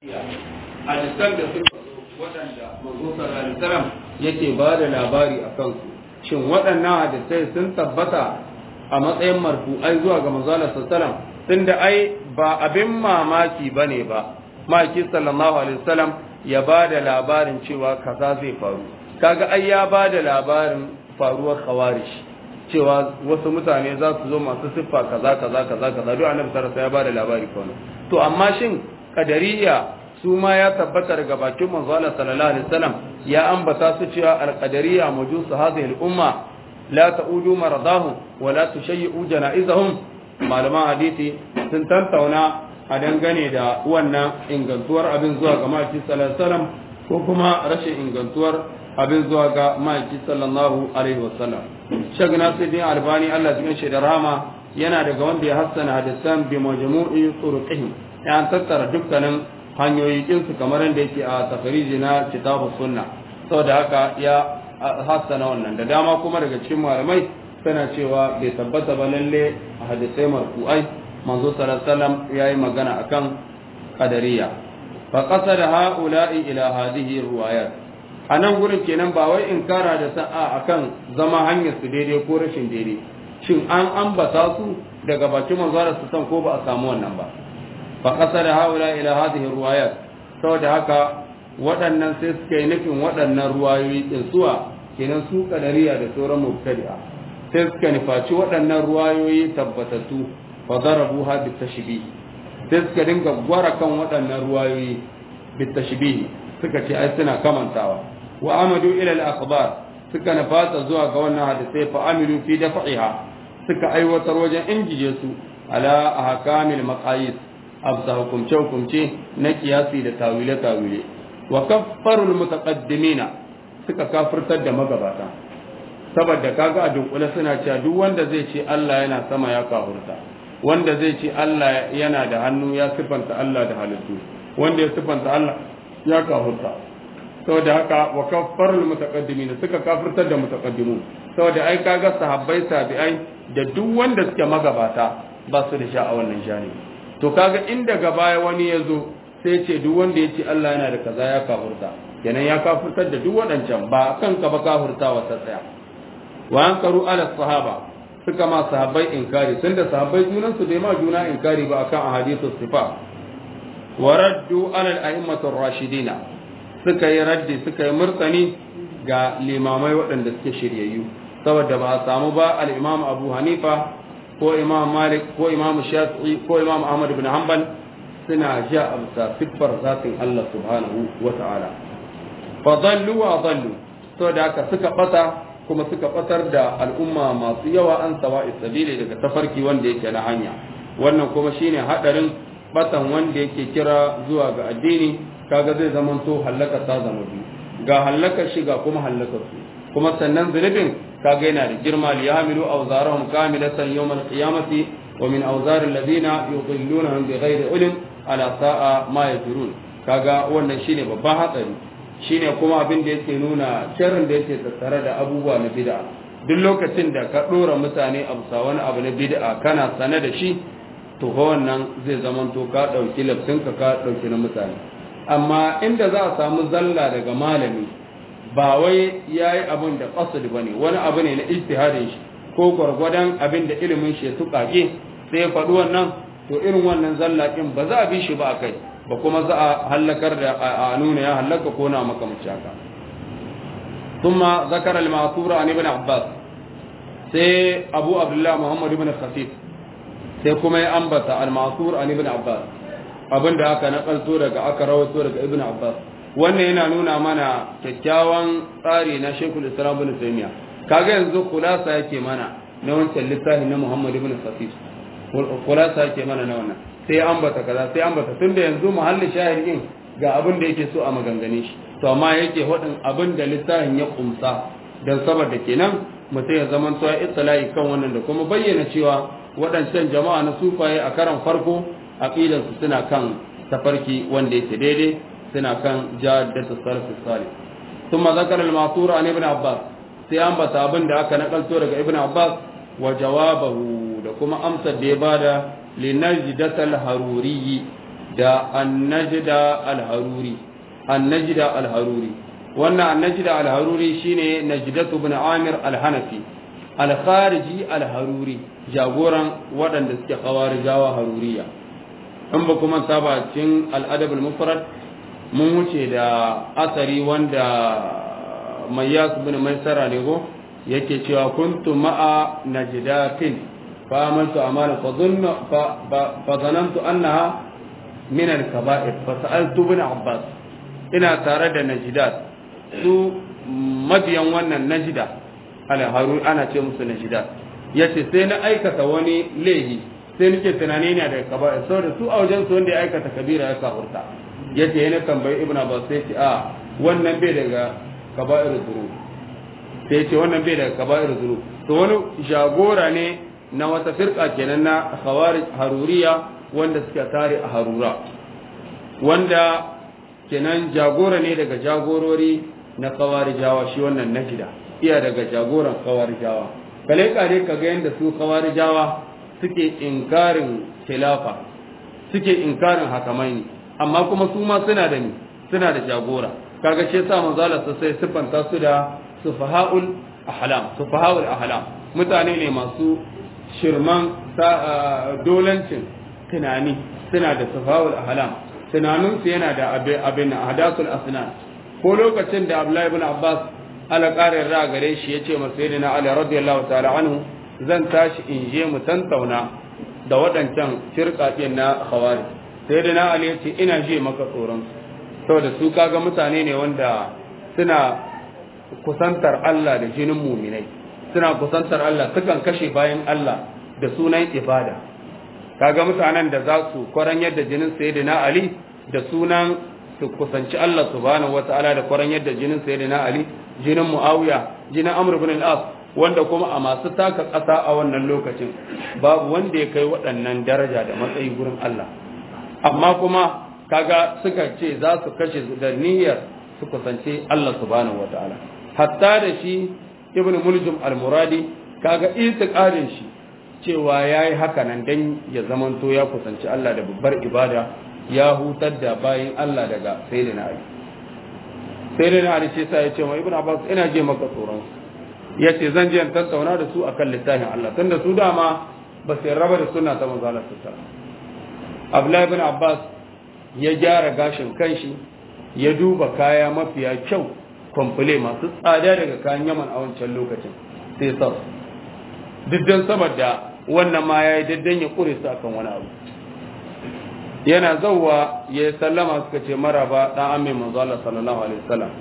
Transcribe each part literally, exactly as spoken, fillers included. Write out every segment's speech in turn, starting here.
hadisan da suka zo waɗanda manzo sallallahu alaihi wasallam yake ba da labari a kansu shin waɗannan hadisai sun tabbata a matsayin marfu'ai zuwa ga manzo sallallahu alaihi wasallam tunda ai ba abin mamaki bane ba maki sallallahu alaihi wasallam ya ba da labarin cewa kaza zai faru kaga ai ya ba da labarin faruwar khawarij cewa wasu mutane za su zo masu siffa kaza kaza kaza kaza duk annabi sallallahu alaihi wasallam ya ba da labari kawai to amma shin kadariya su ma ya tabbata daga bakin manzo Allah sallallahu alaihi wasallam ya ambata su cewa al-qadariyya majusu hadhihi al-umma la ta'udu maradahum wa la tushayyi'u janaizahum malaman hadisi sun tantauna a dangane da wannan ingantuwar abin zuwa ga maki sallallahu alaihi wasallam ko kuma rashin ingantuwar abin zuwa ga maki sallallahu alaihi wasallam Sheikh Nasiruddin Albani Allah ya shi da rahama yana daga wanda ya hassana hadisan bi majmu'i turuqihim ya tattara dukkanin hanyoyi kinsu kamar yadda yake a tafariji na kitabu sunna saboda haka ya hassana wannan da dama kuma daga cikin malamai suna cewa bai tabbata ba lalle a hadisai marfu'ai manzo sallallahu alaihi wasallam yayi magana akan qadariyya fa qasada haula'i ila hadhihi riwayat anan gurin kenan ba wai inkara da sa'a akan zama hanyar su daidai ko rashin daidai shin an ambata su daga bakin manzo sallallahu alaihi wasallam ko ba a samu wannan ba فقصد هؤلاء إلى هذه الروايات saboda haka waɗannan sai suka yi nufin waɗannan ruwayoyi ɗin suwa kenan su kadariya da sauran mubtadi'a sai suka nufaci waɗannan ruwayoyi tabbatattu fa darabu ha bi tashbih sai suka dinga gwara kan waɗannan ruwayoyi bi tashbih suka ce ai suna kamantawa wa amadu ila al akhbar suka nufata zuwa ga wannan hadisai fa amilu fi daf'iha suka aiwatar wajen injije su ala ahkamil maqayis absa hukumce hukumce na kiyasi da tawile tawile wa kaffarul mutaqaddimina suka kafirtar da magabata saboda kaga a dunkule suna cewa duk wanda zai ce Allah yana sama ya kafirta wanda zai ce Allah yana da hannu ya sifanta Allah da halittu wanda ya sifanta Allah ya kafirta saboda haka wa kaffarul mutaqaddimina suka kafirtar da mutaqaddimun saboda ai kaga sahabbai tabi'ai da duk wanda suke magabata ba su da sha a wannan janibi to kaga in daga baya wani ya zo sai ce duk wanda ya ce Allah yana da kaza ya kafurta kenan ya kafurtar da duk waɗancan ba kan ka ba kafurtawa ta tsaya wa an karu ala sahaba suka ma sahabbai inkari sun da sahabbai junan su bai ma juna inkari ba akan ahadithu sifa wa raddu ala al-a'immatu ar-rashidina suka yi raddi suka yi murtani ga limamai waɗanda suke shiryayyu saboda ba a samu ba al-imam Abu Hanifa ko imam malik ko imam shafi'i ko imam ahmad ibn hanbal suna ja amsa siffar zatin Allah subhanahu wa ta'ala fa dallu wa dallu to da haka suka bata kuma suka batar da al'umma masu yawa an sawa'i sabili daga tafarki wanda yake na hanya wannan kuma shine hadarin batan wanda yake kira zuwa ga addini kaga zai zama to halaka ta zama biyu ga halaka shiga kuma halaka su kuma sannan zunubin kaga yana da girma li yahmilu awzarahum kamilatan yawm al-qiyamati wa min awzar alladhina yudillunahum bighairi ilm ala sa'a ma yajrun kaga wannan shine babban hatsari shine kuma abin da yake nuna sharrin da yake tattare da abubuwa na bid'a duk lokacin da ka dora mutane abu sa wani abu na bid'a kana sane da shi to fa wannan zai zaman to ka dauki lafsin ka ka dauki na mutane amma inda za a samu zalla daga malami ba wai ya yi abin da ƙasar ba ne wani abu ne na ijtihadin shi ko gwargwadon abin da ilimin shi ya tuƙaƙe sai ya faɗi wannan to irin wannan zallaƙin ba za a bi shi ba a kai ba kuma za a hallakar da a nuna ya hallaka ko na makamanci haka thumma zakara al-ma'thura an ibn abbas sai abu abdullah muhammad ibn khafif sai kuma ya ambata al-ma'thur an ibn abbas abinda aka nakalto daga aka rawaito daga ibn abbas wannan yana nuna mana kyakkyawan tsari na Sheikhul Islam Ibn Taymiyyah kaga yanzu kulasa yake mana na wancan littafi na Muhammad ibn Khafif kulasa yake mana na wannan sai ambata kaza sai ambata tunda yanzu muhallin shahidin ga abin da yake so a magangane shi to amma yake hodin abin da littafin ya kumsa dan saboda kenan mutum ya zaman to ya itlai kan wannan da kuma bayyana cewa waɗancan jama'a na sufaye a karan farko aqidansu suna kan tafarki wanda yake daidai suna kan jaddatu salafus salih thumma zakara al-ma'thur an ibn abbas sai an bata abin da aka nakalto daga ibn abbas wa jawabahu da kuma amsar da ya bada li najdat al-haruri da annajda al-haruri annajda al-haruri wannan annajda al-haruri shine najdatu ibn amir al-hanafi al-khariji al-haruri jagoran waɗanda suke khawarijawa haruriya in ba kuma saba cikin al-adab al-mufrad mun wuce da asari wanda mayyas ibn maisara ne go yake cewa kuntu ma'a najdatin fa amantu amala fa dhanna fa dhanantu annaha min al-kaba'ir fa sa'altu ibn abbas ina tare da najdat su mabiyan wannan najda al-haruri ana ce musu najdat yace sai na aikata wani lehi sai nake tunani ne da kaba'ir saboda su a wajen su wanda ya aikata kabira ya kafurta yace yana tambayi ibn abbas sai ce a wannan bai daga kaba'ir dhunub sai ce wannan bai daga kaba'ir dhunub to wani jagora ne na wata firqa kenan na khawarij haruriya wanda suka tare a harura wanda kenan jagora ne daga jagorori na khawarijawa shi wannan najida iya daga jagoran khawarijawa kale kare kaga yanda su khawarijawa suke inkarin khilafa suke inkarin hakamaini amma kuma su ma suna da ni suna da jagora kaga shi yasa manzo Allah sai sifanta su da sufahaul ahlam sufahaul ahlam mutane ne masu shirman dolancin tunani suna da sufahaul ahlam tunanin su yana da abin hadasul asnan ko lokacin da Abdullahi ibn Abbas ala qarin ra gare shi yace masa sayyidina Ali radiyallahu ta'ala anhu zan tashi in je mu tantauna da waɗancan firqatin na khawarij sayyidina Ali yace ina je maka tsoron saboda su kaga mutane ne wanda suna kusantar Allah da jinin muminai suna kusantar Allah sukan kashe bayan Allah da sunan ibada kaga mutanen da za su kwaran yadda jinin sayyidina Ali da sunan su kusanci Allah subhanahu wataala da kwaran yadda jinin sayyidina Ali jinin Muawiya jinin Amr ibn al-As wanda kuma a masu taka ƙasa a wannan lokacin babu wanda ya kai waɗannan daraja da matsayi gurin Allah amma kuma kaga suka ce za su kashe da niyyar su kusance Allah subhanahu wataala hatta da shi ibn muljum al-muradi kaga itiqadin shi cewa yayi haka nan dan ya zamanto ya kusanci Allah da babbar ibada ya hutar da bayin Allah daga sayyidina Ali sayyidina Ali ce sai ya ce ma ibn Abbas ina je maka tsoron yace zan je in tattauna da su akan littafin Allah tunda su dama ba sai raba da sunna ta manzo Allah sallallahu alaihi wasallam Abdullah ibn Abbas ya gyara gashin kanshi ya duba kaya mafiya kyau kwamfule masu tsada daga kayan Yaman a wancan lokacin sai sa duk dan saboda wannan ma yayi daddan ya kure su akan wani abu yana zawwa ya sallama suka ce maraba dan amin manzo Allah sallallahu alaihi wasallam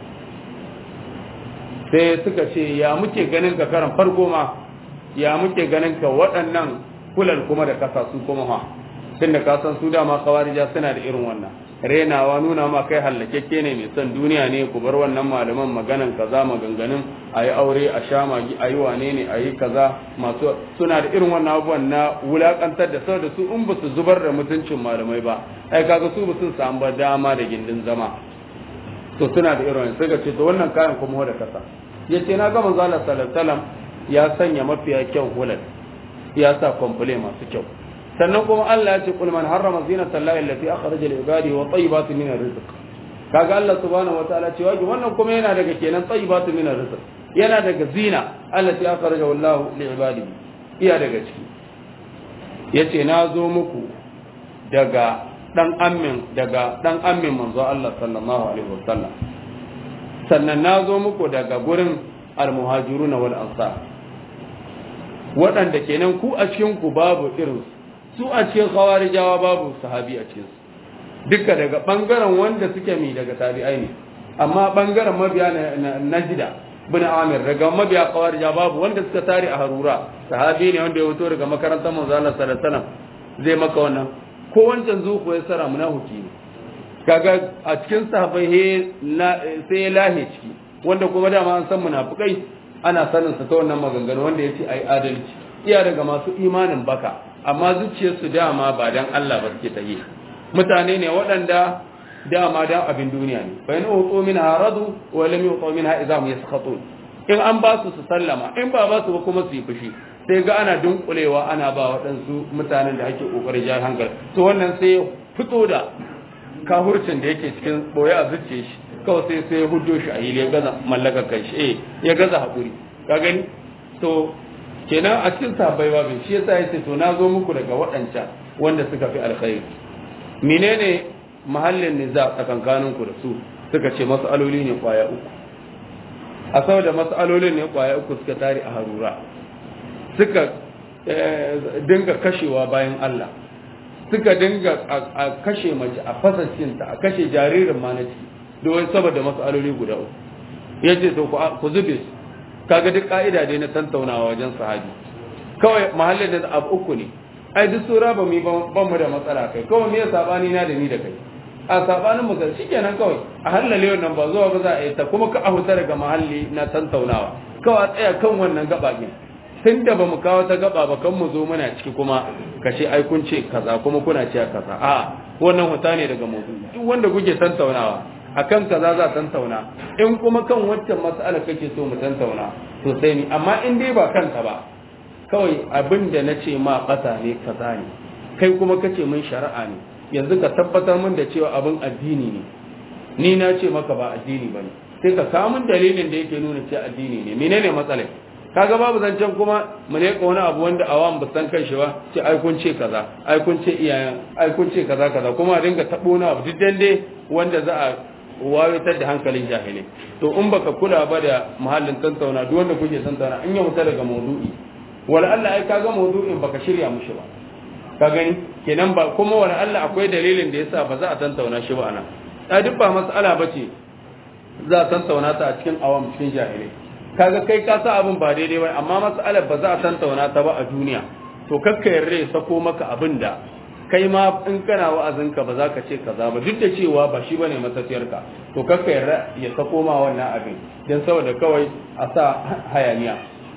sai suka ce ya muke ganin ka karan farko ma ya muke ganin ka waɗannan kulal kuma da kasa su kuma ha tunda ka san su dama kawarija suna da irin wannan renawa nuna ma kai hallakekke ne mai son duniya ne ku bar wannan malaman maganan kaza maganganun ayi aure a sha magi ayi wane ne ayi kaza masu suna da irin wannan abubuwan na wulakantar da saboda su in ba su zubar da mutuncin malamai ba ai kaga su ba sun samu ba dama da gindin zama to suna da irin sai ga ce to wannan kayan kuma da kasa yace na ga manzo Allah sallallahu alaihi wasallam ya sanya mafiya kyau hulal ya sa komple masu kyau sannan kuma Allah ya ce kul man harrama zinata allahi allati akhraja li ibadihi wa tayyibatin min arrizq kaga Allah subhanahu wataala ce waje wannan kuma yana daga kenan tayyibatin min arrizq yana daga zina allati akhraja wallahu li ibadihi iya daga ciki yace na zo muku daga dan ammin daga dan ammin manzo Allah sallallahu alaihi wasallam sannan na zo muku daga gurin almuhajiruna wal ansar waɗanda kenan ku a cikin ku babu irin su a cikin khawarijawa babu sahabi a cikin su duka daga bangaren wanda suke mi daga tabi'ai ne amma bangaren mabiya na najida bin amir daga mabiya khawarija babu wanda suka tare a harura sahabi ne wanda ya fito daga makarantar manzo Allah sallallahu alaihi wasallam zai maka wannan ko wancan zuku ya sara munafiki ne kaga a cikin sahabbai sai ya lahe ciki wanda kuma dama an san munafikai ana sanin sa ta wannan maganganu wanda yace ai adalci iya daga masu imanin baka amma zuciyarsu dama ba dan Allah ba suke tayi mutane ne waɗanda dama dan abin duniya ne fa in utu minha radu wa lam yutu minha idza hum yaskhatun in an ba su su sallama in ba ba su ba kuma su yi fushi sai ga ana dunkulewa ana ba waɗansu mutanen da ake kokarin jar hankali to wannan sai fito da kahurcin da yake cikin boye a zuciya shi kawai sai sai ya huddo shi a yi ya gaza mallaka kai shi eh ya gaza haƙuri ka gani to kenan a cikin sahabbai babu shi yasa yace to na zo muku daga waɗancan wanda suka fi alkhairi menene mahallin niza tsakankanin ku da su suka ce mas'aloli ne kwaya uku a saboda mas'alolin ne kwaya uku suka tare a harura suka dinga kashewa bayan Allah suka dinga a kashe mace a fasacinta a kashe jaririn ma na ciki don saboda mas'aloli guda uku yace to ku zube su kaga duk ka'ida dai na tantaunawa wajen sahabi kawai mahallin da abu uku ne ai duk sura ba mu ban mu da matsala kai kawai me ya sabani na da ni da kai a sabanin mu shi kenan kawai a hallale wannan ba zuwa ba za a yi ta kuma ka a huta daga mahalli na tantaunawa kawai a tsaya kan wannan gaba ne tun da ba mu kawo ta gaba ba kan mu zo muna ciki kuma ka ce ai kun ce kaza kuma kuna ce kaza a wannan huta ne daga mutu duk wanda kuke tantaunawa akan kaza za tantauna in kuma kan waccan mas'ala kake so mu tantauna to sai ni amma in dai ba kanta ba kawai abin da nace ma kasa ne kaza ne kai kuma kace mun shari'a ne yanzu ka tabbatar min da cewa abin addini ne ni na ce maka ba addini bane sai ka kawo min dalilin da yake nuna cewa addini ne menene matsalar kaga babu zancen kuma mu ne wani abu wanda awam ba san kai shi ba ce ai kun ce kaza ai kun ce iyayen ai kun ce kaza kaza kuma a dinga tabo na abu duk dande wanda za a wawitar da hankalin jahilai to in baka kula ba da muhallin tantauna duk wanda kuke tantauna in ya mutu daga maudu'i wala Allah ai kaga maudu'in baka shirya mushi ba ka gani kenan ba kuma wala Allah akwai dalilin da yasa ba za a tantauna shi ba ana a duk ba mas'ala bace za a tantauna ta a cikin awam cikin jahilai kaga kai ka sa abin ba daidai ba amma mas'alar ba za a tantauna ta ba a duniya to kakka yarda ya sako maka abin da kai ma in kana wa'azinka ba za ka ce kaza ba duk da cewa ba shi bane matafiyarka to kakka yarda ya sako ma wannan abin dan saboda kawai a sa hayaniya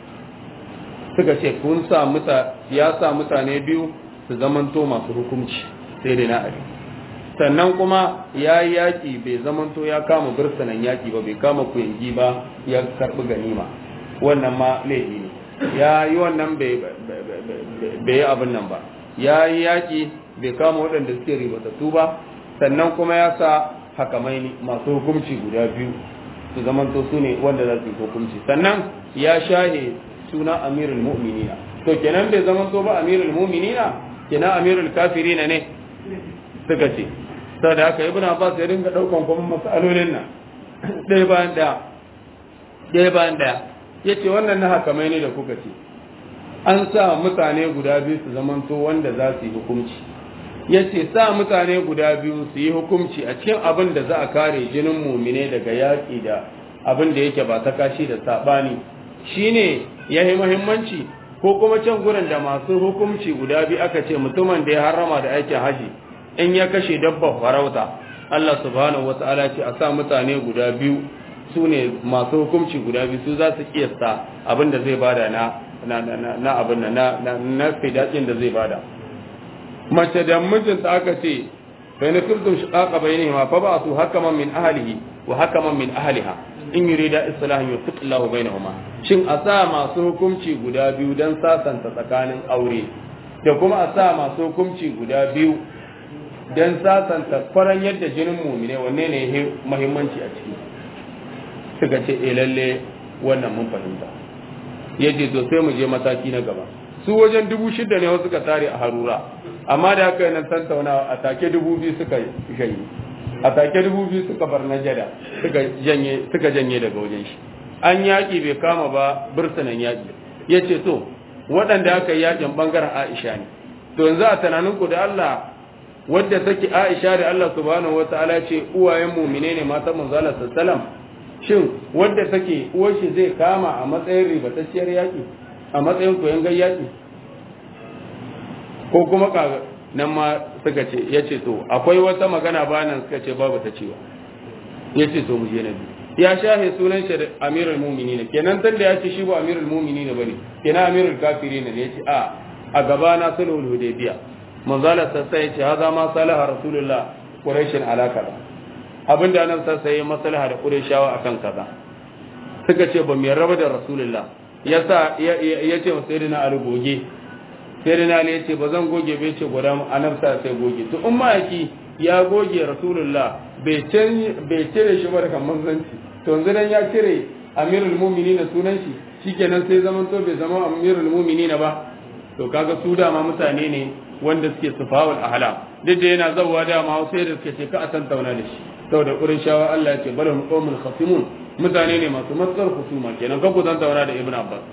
suka ce kun sa muta ya sa mutane biyu su zamanto masu hukunci sai dai na abin sannan kuma ya yi yaƙi bai zamanto ya kama birsanan yaƙi ba bai kama kuyangi ba ya karɓi ganima wannan ma laifi ne ya yi wannan bai yi abin nan ba ya yi yaƙi bai kama waɗanda suke ribatattu ba sannan kuma ya sa hakamai masu hukunci guda biyu su zamanto su ne wanda za su yi hukunci sannan ya shahe suna amirul mu'minina to kenan bai zamanto ba amirul mu'minina kenan amirul kafirina ne suka ce saboda haka ibn abbas ya dinga daukan kuma masalolin nan ɗaya bayan ɗaya ɗaya bayan ɗaya yace wannan na hakamai ne da kuka ce an sa mutane guda biyu su zamanto wanda za su yi hukunci yace sa mutane guda biyu su yi hukunci a cikin abin da za a kare jinin mumine daga yaƙi da abin da yake ba ta kashi da sabani shine yayi muhimmanci ko kuma can gurin da masu hukunci guda biyu aka ce mutumin da ya harrama da aikin haji in ya kashe dabbar farauta Allah subhanahu wata'ala ce a sa mutane guda biyu su ne masu hukunci guda biyu su za su kiyasta abin da zai bada na na na abin na na na fidakin da zai bada mace da mijinta aka ce fa in kuntum shiqaqa bainahuma fa ba'athu hakaman min ahlihi wa hakaman min ahliha in yurida islahan yufiqillahu bainahuma shin a sa masu hukunci guda biyu dan sasanta tsakanin aure da kuma a sa masu hukunci guda biyu dan sasanta kwaran yadda jinin mumine wanne ne yake muhimmanci a ciki suka ce eh lalle wannan mun fahimta yace to sai mu je mataki na gaba su wajen dubu shida ne wasu suka tare a harura amma da haka nan tantaunawa a take dubu biyu suka shayi a take dubu biyu suka bar najada suka janye suka janye daga wajen shi an yaki bai kama ba bursunan yaki yace to waɗanda aka yi yakin bangaren Aisha ne to yanzu a tunanin ku da Allah wadda take Aisha da Allah subhanahu wataala ce uwayen mu'mine ne matan manzo Allah sallallahu alaihi wasallam shin wadda take uwar shi zai kama a matsayin ribatacciyar yaki a matsayin koyon gayyaki ko kuma kaga nan ma suka ce yace to akwai wata magana bayan suka ce babu ta cewa yace to mu je na biyu ya shahe sunan shi da amirul mu'minin kenan dan da yace shi ba amirul mu'minin bane kenan amirul kafirin ne yace a a gaba na sulhul hudaybiya manzala sassa yace haza ma salaha rasulullah quraishin ala kaza abinda nan sassa yayi maslaha da qurayshawa akan kaza suka ce ba mu yarda da rasulullah yasa yace wa sayyidina ali goge sayyidina ali yace ba zan goge ba yace gwada mu annabi sai goge to in ma yaki ya goge rasulullah bai bai cire shi ba daga manzanci to yanzu dan ya cire amirul mu'minin sunan shi shikenan sai zaman to bai zama amirul mu'minin ba to kaga su dama mutane ne wanda suke sufawul ahla duk da yana zawwa dama sai da suke ce ka a tantauna da shi saboda qurayshawa Allah ya ce balhum qawmul khasimun mutane ne masu matsar husuma kenan ka ku tantauna da ibnu abbas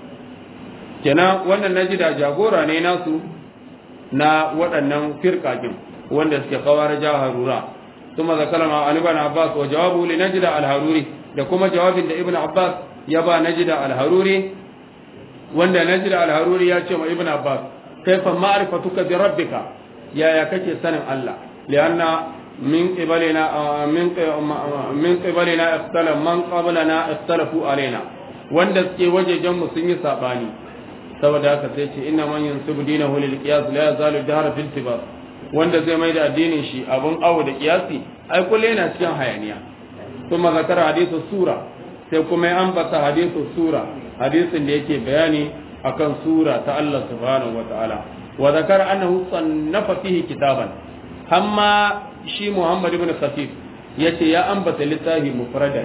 kenan wannan najida jagora ne nasu na waɗannan firqakin wanda suke khawarija harura kuma zakalama ali ibn abbas wa jawabu li najida al-haruri da kuma jawabin da ibnu abbas ya ba najida al-haruri wanda najida al-haruri ya ce ma ibnu abbas kaifa ma'rifatuka bi rabbika yaya kake sanin Allah lianna min qibalina min min qibalina ikhtala man qablana ikhtalafu alaina wanda suke wajejen mu sun yi sabani saboda haka sai ce inna man yansubu dinahu lil qiyas la yazalu dahra fil tibas wanda zai mai da addinin shi abun awo da qiyasi ai kullu yana cikin hayaniya kuma zakara hadithu sura sai kuma ya ambata hadithu sura hadisin da yake bayani akan sura ta Allah subhanahu wataala wa zakara annahu sannafa fihi kitaban amma shi Muhammad ibn Khafif yace ya ambata littafi mufradan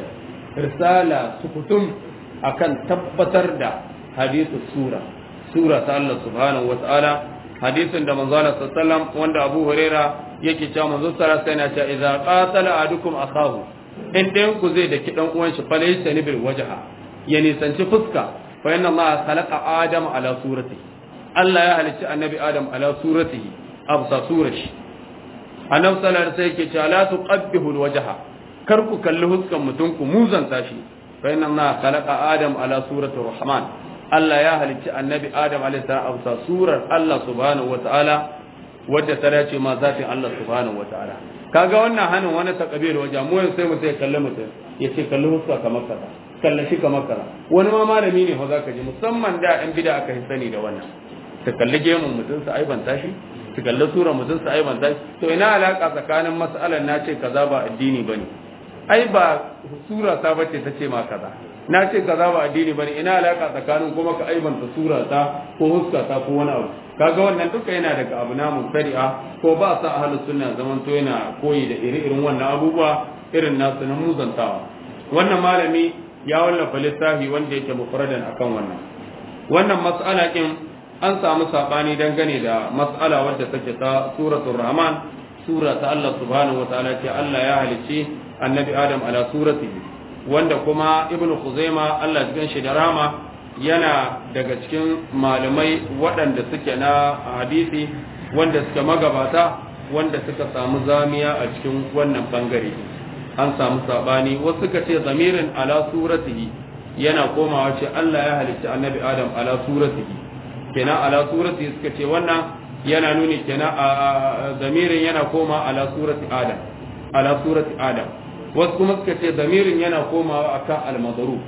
risala sukutum akan tabbatar da hadithu sura sura ta Allah subhanahu wataala hadisin da manzo Allah sallallahu alaihi wasallam wanda Abu Huraira yake cewa manzo sallallahu alaihi wasallam yana cewa idza qatala ahadukum akahu in ɗayan ku zai daki dan uwan shi falaysa ni bil wajha ya nisanci fuska fa inna Allah khalaqa Adam ala suratihi Allah ya halicci annabi Adam ala suratihi absa surashi annabi sallallahu alaihi wasallam yake cewa la tuqabbihu al wajha kar ku kalli huskan mutum ku muzanta shi fa inna Allah khalaqa Adam ala surati rahman Allah ya halicci annabi Adam alaihi salam absa surar Allah subhanahu wataala wadda ta dace ma zatin Allah subhanahu wataala kaga wannan hanin wani takabir waje mu sai mu sai kalle mutum yace kalli huska kamar kaza kalle shi kamar kaza wani ma malami ne fa zaka ji musamman da ɗan bid'a aka sani da wannan ta kalli gemun mutum sa aiban tashi ta kalli surar mutum sa aiban tashi to ina alaka tsakanin mas'alar na ce kaza ba addini bane ai ba sura ta bace ta ce ma kaza na ce kaza ba addini bane ina alaka tsakanin kuma ka aibanta sura ta ko huska ta ko wani abu kaga wannan duka yana daga abu namu shari'a ko ba sa ahlus sunna zaman to yana koyi da iri-irin wannan abubuwa irin nasu na muzantawa wannan malami ya wallafa littafi wanda yake mufradan akan wannan wannan mas'ala kin an samu sabani dangane da mas'ala wadda take ta suratul rahman sura ta Allah subhanahu wataala ce Allah ya halicci annabi Adam ala suratihi wanda kuma ibnu khuzaima Allah ya shi da rama yana daga cikin malamai waɗanda suke na hadisi wanda suke magabata wanda suka samu zamiya a cikin wannan bangare an samu sabani wasu suka ce zamirin ala suratihi yana komawa ce Allah ya halicci annabi Adam ala suratihi kenan ala suratihi suka ce wannan yana nuni kenan a zamirin yana koma ala surati Adam ala surati Adam wasu kuma suka ce zamirin yana komawa akan al-madrub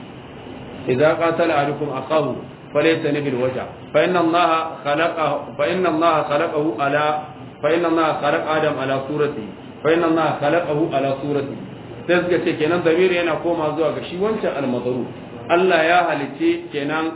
idza qatala ahadukum akahu falaysa bil wajh fa inna allaha khalaqa fa inna allaha khalaqahu ala fa inna allaha khalaqa adam ala surati fa inna allaha khalaqahu ala surati sai suka ce kenan zamiri yana koma zuwa ga shi wancan al-madrub Allah ya halice kenan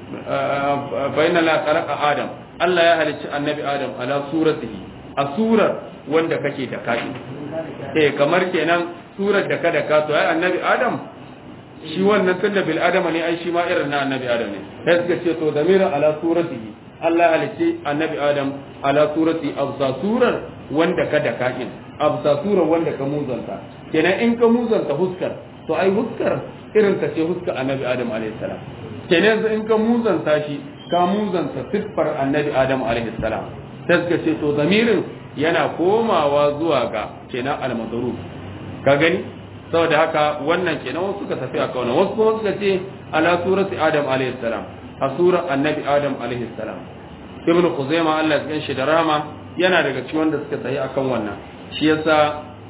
fa inna allaha khalaqa adam Allah ya halice annabi adam ala suratihi a surar wanda kake da kai eh kamar kenan surar da kada ka to ai annabi adam shi wannan tunda bil adama ne ai shi ma irin na annabi adam ne sai suka ce to damira ala suratihi Allah halice annabi adam ala surati absa surar wanda kada ka in absa surar wanda ka muzanta kenan in ka muzanta huskar to ai huskar irin ta ce huskar annabi adam alaihi salam kenan in ka muzanta shi ka muzanta siffar annabi adam alaihi salam sai suka ce to damirin yana komawa zuwa ga kenan al-madrub ka gani saboda haka wannan kenan wasu suka tafi aka wannan wasu kuma suka ce ala surati adam alayhi salam a surar annabi adam alayhi salam ibn khuzaima Allah ya shi da rama yana daga cikin wanda suka tafi akan wannan shi yasa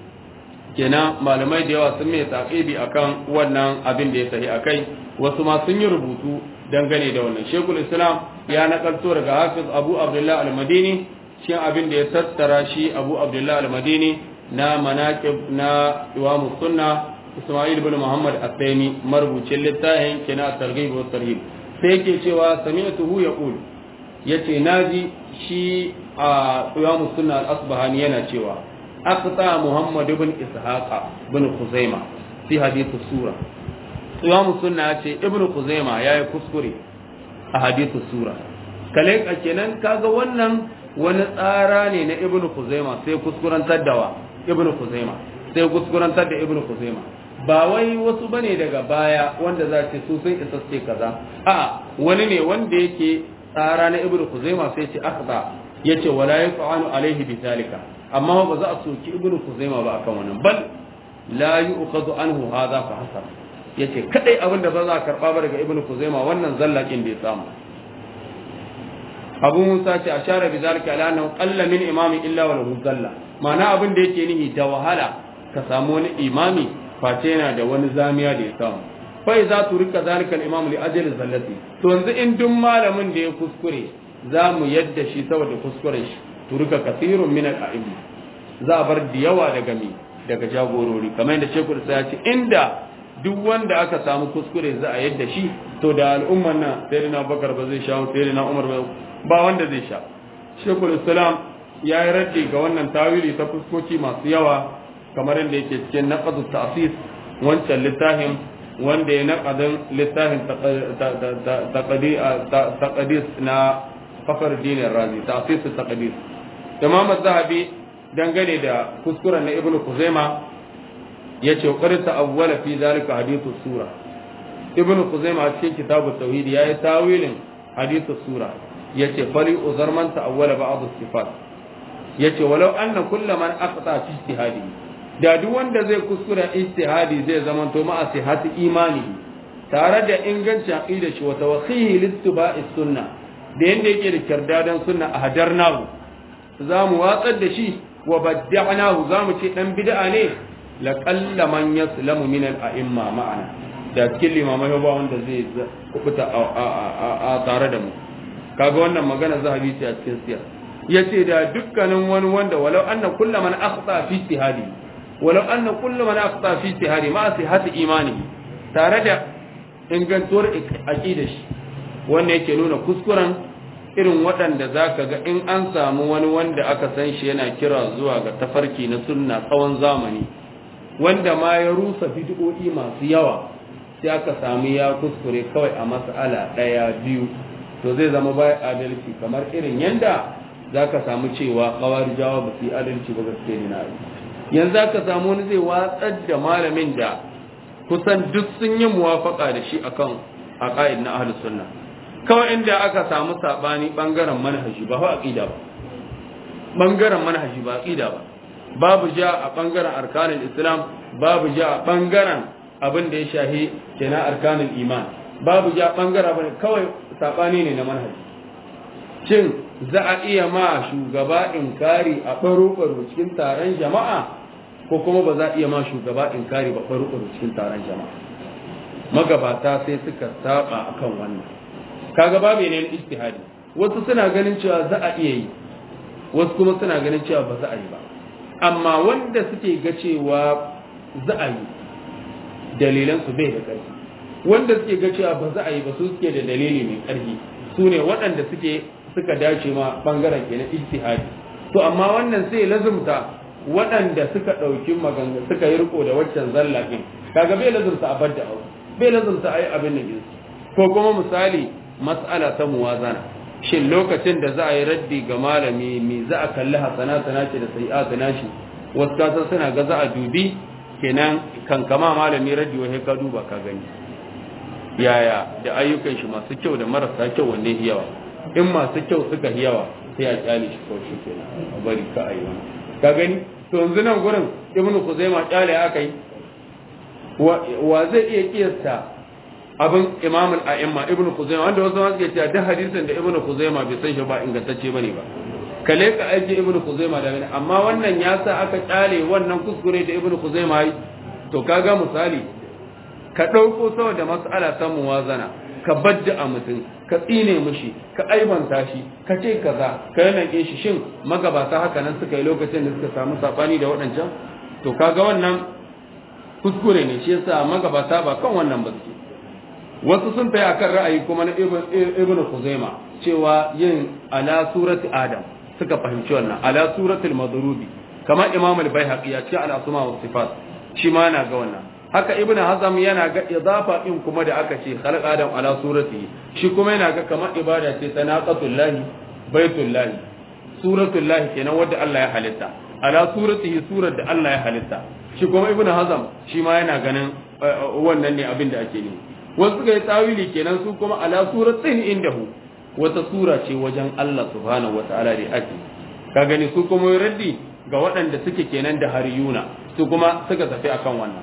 kenan malamai da yawa sun mai taqibi akan wannan abin da ya tafi akai wasu ma sun yi rubutu dangane da wannan shekul islam ya nakalto daga hafiz abu abdullah al-madini shi abin da ya tattara shi abu abdullah al-madini na manaqib na imamu sunna Ismail ibn Muhammad At-Taymi marubucin littafin kina targhib wa tarhib sai yake cewa sami'tuhu yaqul yace naji shi a imamu sunna al-Asbahani yana cewa aqta Muhammad ibn Ishaq ibn Khuzaimah fi hadith sura Imam Sunna ce ibn Khuzaimah yayi kuskure a hadith sura kale kenan kaga wannan wani tsara ne na ibn Khuzaimah sai kuskurantar da wa ibn Khuzaimah sai kuskurantar da ibn Khuzaimah ba wai wasu bane daga baya wanda za ce su sun isa ce kaza a wani ne wanda yake tsara na ibn Khuzaimah sai ce akhta yace wala yaf'alu alaihi bitalika amma ba za a soki ibn Khuzaimah ba akan wannan bal la yu'khadhu anhu hadha fa hasab yace kadai abin da ba za a karba ba daga ibn Khuzaimah wannan zallakin da ya samu Abu Musa ce ashara bi zalika ala annahu qalla min imamin illa wa lahu zalla ma'ana abin da yake nihi da wahala ka samu wani imami face yana da wani zamiya da ya samu fa idza turika zalika al-imam li ajli zallati to yanzu in duk malamin da ya kuskure za mu yadda shi saboda kuskuren shi turika kathirun min al-a'imma za a bar da yawa daga mi daga jagorori kamar yadda Sheikh Isa ya ce inda duk wanda aka samu kuskure za a yadda shi to da al'umman nan sayyidina Abubakar ba zai sha sayyidina Umar ba wanda zai sha Sheikh Islam ya yi raddi ga wannan tawili ta fuskoki masu yawa kamar yadda yake cikin naqadu ta'sis wancan littafin wanda ya naqadin littafin taqdis na Fakhr Din Razi ta'sis taqdis Imam Az-Zahabi dangane da kuskuren na Ibn Khuzaimah yace qarita awwala fi zalika hadithu sura Ibn Khuzaimah cikin kitabu tauhid yayi tawilin hadithu sura yace fari uzar man ta'awwala ba'd as-sifat yace walau anna kullu man aqta fi ijtihadi da duk wanda zai kuskura ijtihadi zai zama to ma asihati imani tare da ingancin aqida shi wa tawakhihi littiba'i sunna da yanda yake da kirdadan sunna a hadarnahu zamu watsar da shi wa badda'nahu zamu ce dan bid'a ne la qalla man yaslamu min al-a'imma ma'ana da cikin limamai ba wanda zai kubuta a tare da mu kaga wannan magana zahabi ce a cikin siyar yace da dukkanin wani wanda walau anna kullu man akhta fi ijtihadi walau anna kullu man akhta fi ijtihadi ma sihhati imani tare da ingantuwar aqida shi wannan yake nuna kuskuren irin waɗanda zaka ga in an samu wani wanda aka san shi yana kira zuwa ga tafarki na sunna tsawon zamani wanda ma ya rusa bid'o'i masu yawa sai aka samu ya kuskure kawai a mas'ala ɗaya biyu to zai zama bai adalci kamar irin yanda zaka samu cewa khawarijawa ba su yi adalci ba gaske ne na yanzu zaka samu wani zai watsar da malamin da kusan duk sun yi muwafaka da shi akan aqaid na ahlus sunna kawai inda aka samu sabani bangaren manhaji ba fa aqida ba bangaren manhaji ba aqida ba babu ja a bangaren arkanul islam babu ja a bangaren abin da ya shahi kenan arkanul iman babu ja bangaren abin kawai sabani ne na manhaji shin za a iya ma shugaba inkari a baro-baro cikin taron jama'a ko kuma ba za a iya ma shugaba inkari ba baro-baro cikin taron jama'a magabata sai suka saba akan wannan kaga babu ne na ijtihadi wasu suna ganin cewa za a iya yi wasu kuma suna ganin cewa ba za a yi ba amma wanda suke ga cewa za a yi dalilan su bai da ƙarfi wanda suke ga cewa ba za a yi ba su suke da dalili mai ƙarfi su ne waɗanda suke suka dace ma bangaren ke na ijtihadi to amma wannan sai lazumta waɗanda suka ɗauki maganga suka yi riko da waccan zallakin kaga bai lazumta a bar da abu bai lazumta a yi abin da jinsu ko kuma misali mas'ala ta muwazana shin lokacin da za a yi raddi ga malami me za a kalli hasana sana ce da sai'a sana shi wasu kasan suna ga za a dubi kenan kankama malami raddi wai ka duba ka gani yaya da ayyukan shi masu kyau da marasa kyau wanne yawa in masu kyau suka yi yawa sai a kyale shi kawai shi kenan a bari ka ayi wani ka gani to yanzu nan gurin ibnu kuzaima kyale aka yi wa zai iya kiyasta abin imam al-a'imma ibnu kuzaima wanda wasu ma suke cewa duk hadisin da ibnu kuzaima bai san shi ba ingantacce bane ba kale ka aiki ibnu kuzaima da amma wannan ya sa aka kyale wannan kuskure da ibnu kuzaima yi to kaga misali ka dauko saboda mas'ala ta muwazana ka badda a mutum ka tsine mishi ka aibanta shi ka ce kaza ka yanake shi shin magabata haka nan suka yi lokacin da suka samu sabani da waɗancan to kaga wannan kuskure ne shi yasa magabata ba kan wannan ba suke wasu sun tayi akan ra'ayi kuma na ibnu Khuzaima cewa yin ala surati adam suka fahimci wannan ala suratul madrubi kamar Imam al-Baihaqi ya ce al-asma wa sifat shi ma yana ga wannan haka Ibn Hazm yana ga idafa din kuma da aka ce khalaq adam ala surati shi kuma yana ga kamar ibada ce sanaqatul lahi baitul lahi suratul lahi kenan wanda Allah ya halitta ala suratihi surar da Allah ya halitta shi kuma Ibn Hazm shi ma yana ganin wannan ne abin da ake ne wasu ga tawili kenan su kuma ala suratin indahu wata sura ce wajen Allah subhanahu wataala da ake ka gani su kuma raddi ga waɗanda suke kenan da hariyuna su kuma suka tafi akan wannan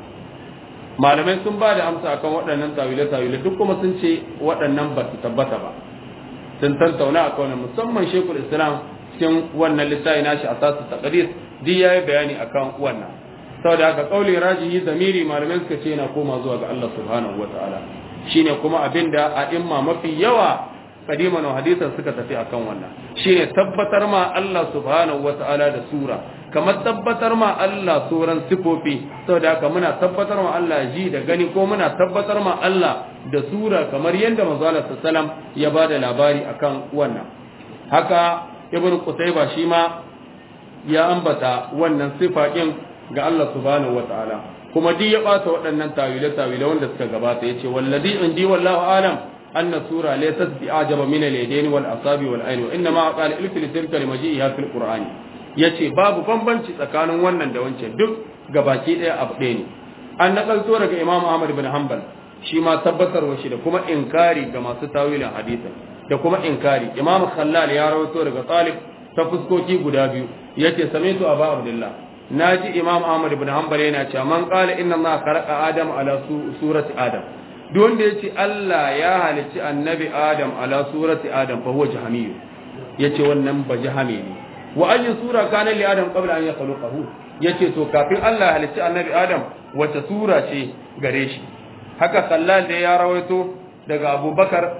malamai sun ba da amsa akan waɗannan tawile tawile duk kuma sun ce waɗannan ba su tabbata ba sun tantauna akan wannan musamman Sheikhul Islam cikin wannan littafi nashi asasu taqdis duk yayi bayani akan wannan saboda haka kauli rajihi zamiri malamai suka ce yana koma zuwa ga Allah subhanahu wataala shine kuma abinda a imma mafi yawa kadiman hadisan suka tafi akan wannan shine tabbatar ma Allah subhanahu wataala da sura kamar tabbatar ma Allah suran sifofi saboda haka muna tabbatar ma Allah ji da gani ko muna tabbatar ma Allah da sura kamar yadda manzo Allah sallam ya bada labari akan wannan haka ibnu qutayba shi ma ya ambata wannan sifa din ga Allah subhanahu wataala kuma duk ya bata waɗannan tawile tawile wanda suka gabata yace wallazi indi wallahu alam anna sura laysat bi ajaba min al-yadayn wal asabi wal ayn wa inma qala ilfi li tilka limajiha fil qur'ani yace babu bambanci tsakanin wannan da wancan duk gabaki daya abu ɗaya ne an nakalto daga imam ahmad ibn hanbal shi ma tabbatarwa shi da kuma inkari ga masu tawilin hadisi da kuma inkari imam khallal ya rawaito daga talib ta fuskoki guda biyu yace samitu aba abdullah naji imam ahmad ibn hanbal yana cewa man qala inna allaha khalaqa adam ala surati adam duk wanda yace Allah ya halicci annabi adam ala surati adam fa huwa jahmi yace wannan ba jahmi ne wa ayyu sura kana li adam qabla an yakhluqahu yace to kafin Allah ya halicci annabi adam wata sura ce gare shi haka kallal da ya rawaito daga abubakar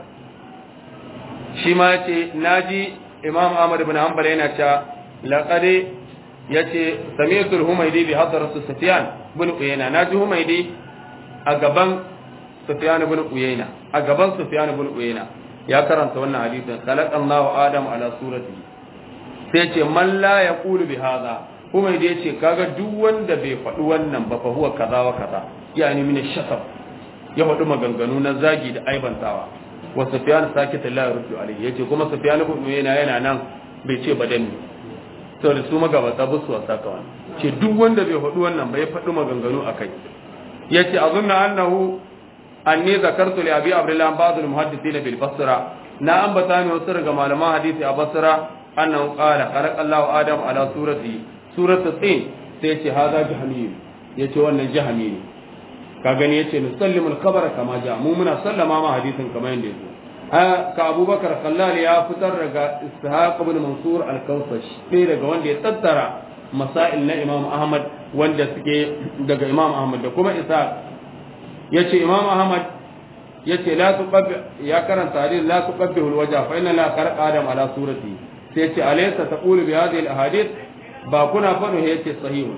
shi ma yace naji imam ahmad ibn hanbal yana cewa laqad yace sami'tul humaydi bi hadrat sufyan ibn uyayna naji humaydi a gaban sufyan ibn uyayna a gaban sufyan ibn uyayna ya karanta wannan hadisin khalaqallahu adam ala surati sai yace man la yaqulu bi hadha humaydi yace kaga duk wanda bai faɗi wannan ba fa huwa kaza wa kaza yani min shakab ya faɗi maganganu na zagi da aibantawa wa sufyan sakita la yurdu alayhi yace kuma sufyan ibn uyayna yana nan bai ce badan saboda su magabata ba su wasa ka wani ce duk wanda bai faɗi wannan bai faɗi maganganu a kai ya ce a zunna annahu anni zakartu li abi abdullah ba'd al muhaddithin bil basra na ambata ne wasu daga malaman hadisi a basra annahu qala khalaqa Allahu adam ala surati surati tin sai ya ce hada jahmi ya ce wannan jahmi ne ka gani ya ce nusallimu al khabara kama ja mu muna sallama ma hadisin kamar yanda yake ka abubakar khallal ya fitar daga ishaq ibn mansur al-kawsash sai daga wanda ya tattara masail na imam ahmad wanda suke daga imam ahmad da kuma ishaq yace imam ahmad yace la tuqabbi ya karanta hadith la tuqabbihu al-wajha fa inna la khalaqa adam ala surati sai yace alaysa taqulu bi hadhihi al-ahadith ba kuna fadu yace sahihun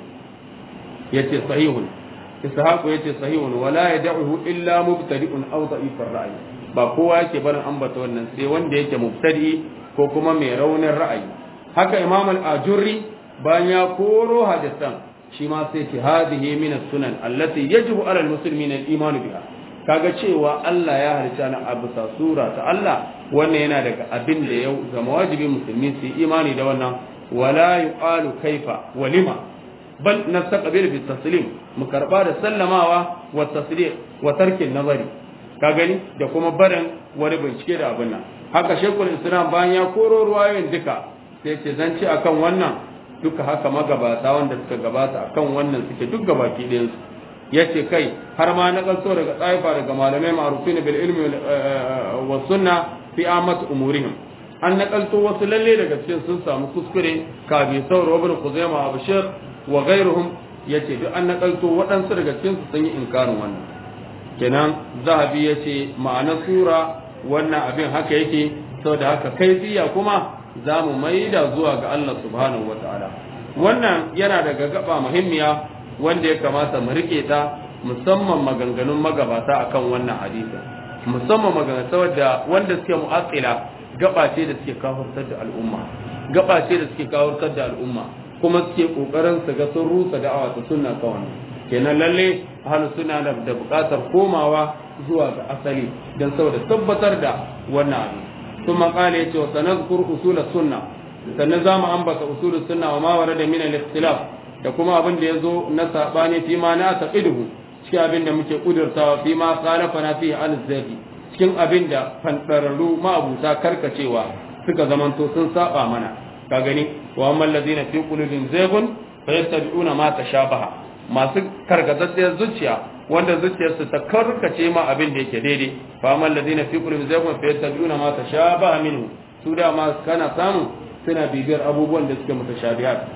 yace sahihun ishaq yace sahihun wala yad'uhu illa mubtadi'un aw da'if ar-ra'y ba kowa yake barin ambata wannan sai wanda yake mubtadi ko kuma mai raunin ra'ayi haka imam al-ajurri bayan ya koro hadisan shi ma sai ce hadihi min as-sunan allati yajibu ala al-muslimin al-iman biha kaga cewa Allah ya halitta na abu sa sura ta Allah wannan yana daga abin da yau zama wajibi musulmi su imani da wannan wala yuqalu kaifa walima bal nastaqbil bi taslim mu karba da sallamawa wa tasdiq wa tarkin nazari ka gani da kuma barin wani bincike da abin nan haka shekul islam bayan ya koro ruwayoyin duka sai ce zan ci akan wannan duka haka magabata wanda suka gabata akan wannan suke duk gabaki ɗayan su yace kai har ma na kalso daga tsaifa daga malamai ma'rufin bil ilmi wa sunna fi amat umurihim an nakalto wasu lalle daga cikin sun samu kuskure ka bi sauro ibn khuzaimah abshir wa ghayruhum yace duk an nakalto waɗansu daga cikin su sun yi inkarin wannan kenan zahabi yace ma'ana sura wannan abin haka yake saboda haka kaifiya kuma zamu maida zuwa ga Allah subhanahu wataala wannan yana daga gaba muhimmiya wanda ya kamata mu rike ta musamman maganganun magabata akan wannan hadisi musamman maganganun saboda wanda suke mu'aqqila gaba ce da suke kafirtar da al'umma gaba ce da suke kafirtar da al'umma kuma suke kokarin su ga sun rusa da'awa ta sunna kawai kenan lalle ahlus sunna da buƙatar komawa zuwa ga asali dan saboda tabbatar da wannan abu kuma kale yace wa sanazkur usul sunna sannan zamu ambata usul sunna wa ma warada min al-ikhtilaf da kuma abin da yazo na sabani fi ma na taqiduhu cikin abin da muke kudurtawa fi ma khalafana fi al-zabi cikin abin da fandararru ma'abuta karkacewa suka zamanto sun saba mana ka gani wa amman ladina fi qulubin zaygun fayattabi'una ma tashabaha masu karkatacciyar zuciya wanda zuciyarsu ta karkace ma abin da yake daidai fa amman ladina fi qulubin zaygun fayattabi'una ma tashabaha minhu su da ma kana samu suna bibiyar abubuwan da suke mutashabihat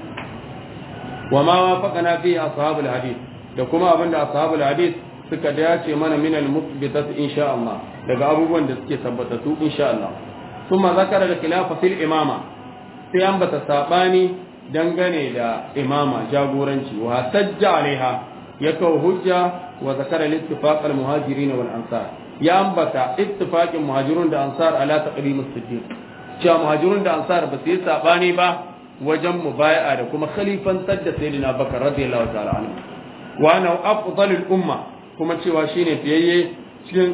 wa ma wafaqana fi ashabul hadith da kuma abin da ashabul hadith suka dace mana min al-muthbitat insha Allah daga abubuwan da suke tabbatatu insha Allah kuma zakara da khilafa fil imama sai an bata sabani dangane da imama jagoranci wa sajja alaiha ya kawo hujja wa zakara al-ittifaq al-muhajirin wal ansar ya ambata ittifaqin muhajirun da ansar ala taqdim as-siddiq cewa muhajirun da ansar ba su yi sabani ba wajen mubaya'a da kuma khalifantar da sayyidina bakar radiyallahu ta'ala anhu wa ana afdalul umma kuma cewa shine fiyayye cikin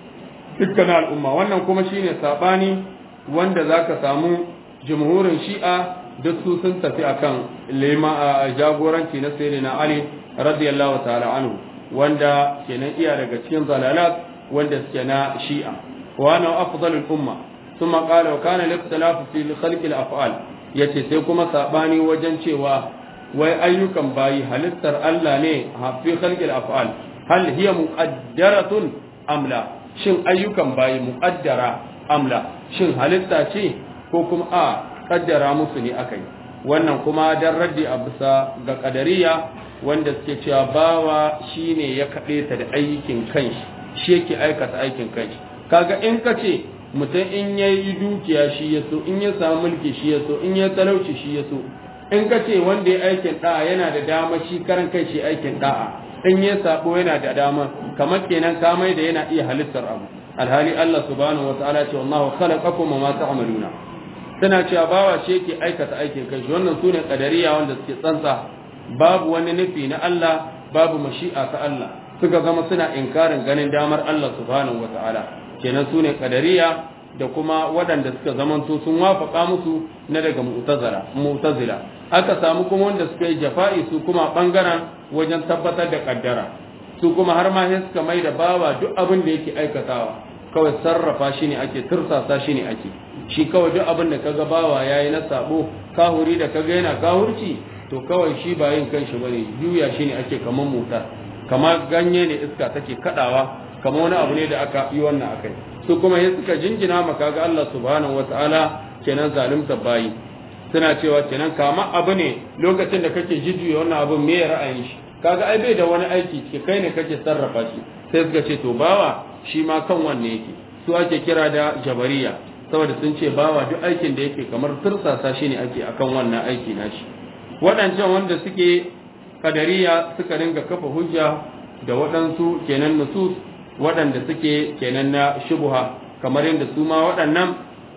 dukkan al'umma wannan kuma shine sabani wanda zaka samu jumhurin shi'a duk su sun tafi akan lema jagoranci na sayyidina ali radiyallahu ta'ala anhu wanda kenan iya daga cikin zalalat wanda suke na shi'a wa ana afdalul umma thumma qala wa kana al-ikhtilafu fi khalqi al-af'al yace sai kuma sabani wajen cewa wai ayyukan bayi halittar Allah ne fi khalqi al-af'al hal hiya muqaddaratun am la shin ayyukan bayi muqaddara am la shin halitta ce ko kuma a kaddara musu ne akai wannan kuma dan raddi a bisa ga kadariya wanda suke cewa bawa shine ya kade ta da aikin kanshi shi yake aikata aikin kanshi kaga in kace mutum in yayi dukiya shi ya so in ya samu mulki shi ya so in ya talauci shi ya so in kace wanda ya aikin da'a yana da dama shi karan kai shi aikin da'a in ya sabo yana da dama kamar kenan kamai da yana iya halittar abu alhali Allah subhanahu wataala ce wallahu khalaqakum wa ma ta'maluna tana cewa bawa shi yake aikata aikin kai wannan sune kadariya wanda suke tsantsa babu wani nufi na Allah babu mashi'a ta Allah suka zama suna inkarin ganin damar Allah subhanahu wataala kenan sune kadariya da kuma waɗanda suka zamanto sun wafaka musu na daga mu'tazila mu'tazila aka samu kuma wanda suka yi jafa'i su kuma bangaren wajen tabbatar da kaddara su kuma har ma sai suka mai da bawa duk abin da yake aikatawa kawai sarrafa shi ne ake tursasa shi ne ake shi kawai duk abin da kaga bawa yayi na sabo kahuri da kaga yana kahurci to kawai shi ba yin kanshi bane juya shi ne ake kaman motar kamar ganye ne iska take kadawa kamar wani abu ne da aka yi wannan akai su kuma sai suka jinjina maka ga Allah subhanahu wataala kenan zalimta bayi suna cewa kenan kama abu ne lokacin da kake jujjuya wannan abu me ra'ayin shi kaga ai bai da wani aiki ke kai ne kake sarrafa shi sai suka ce to bawa shi ma kan wanne yake su ake kira da jabariya saboda sun ce bawa duk aikin da yake kamar tursasa shi ne ake akan wannan aiki nashi waɗancan wanda suke kadariya suka ringa kafa hujja da waɗansu kenan nusus waɗanda suke kenan na shubuha kamar yadda su ma waɗannan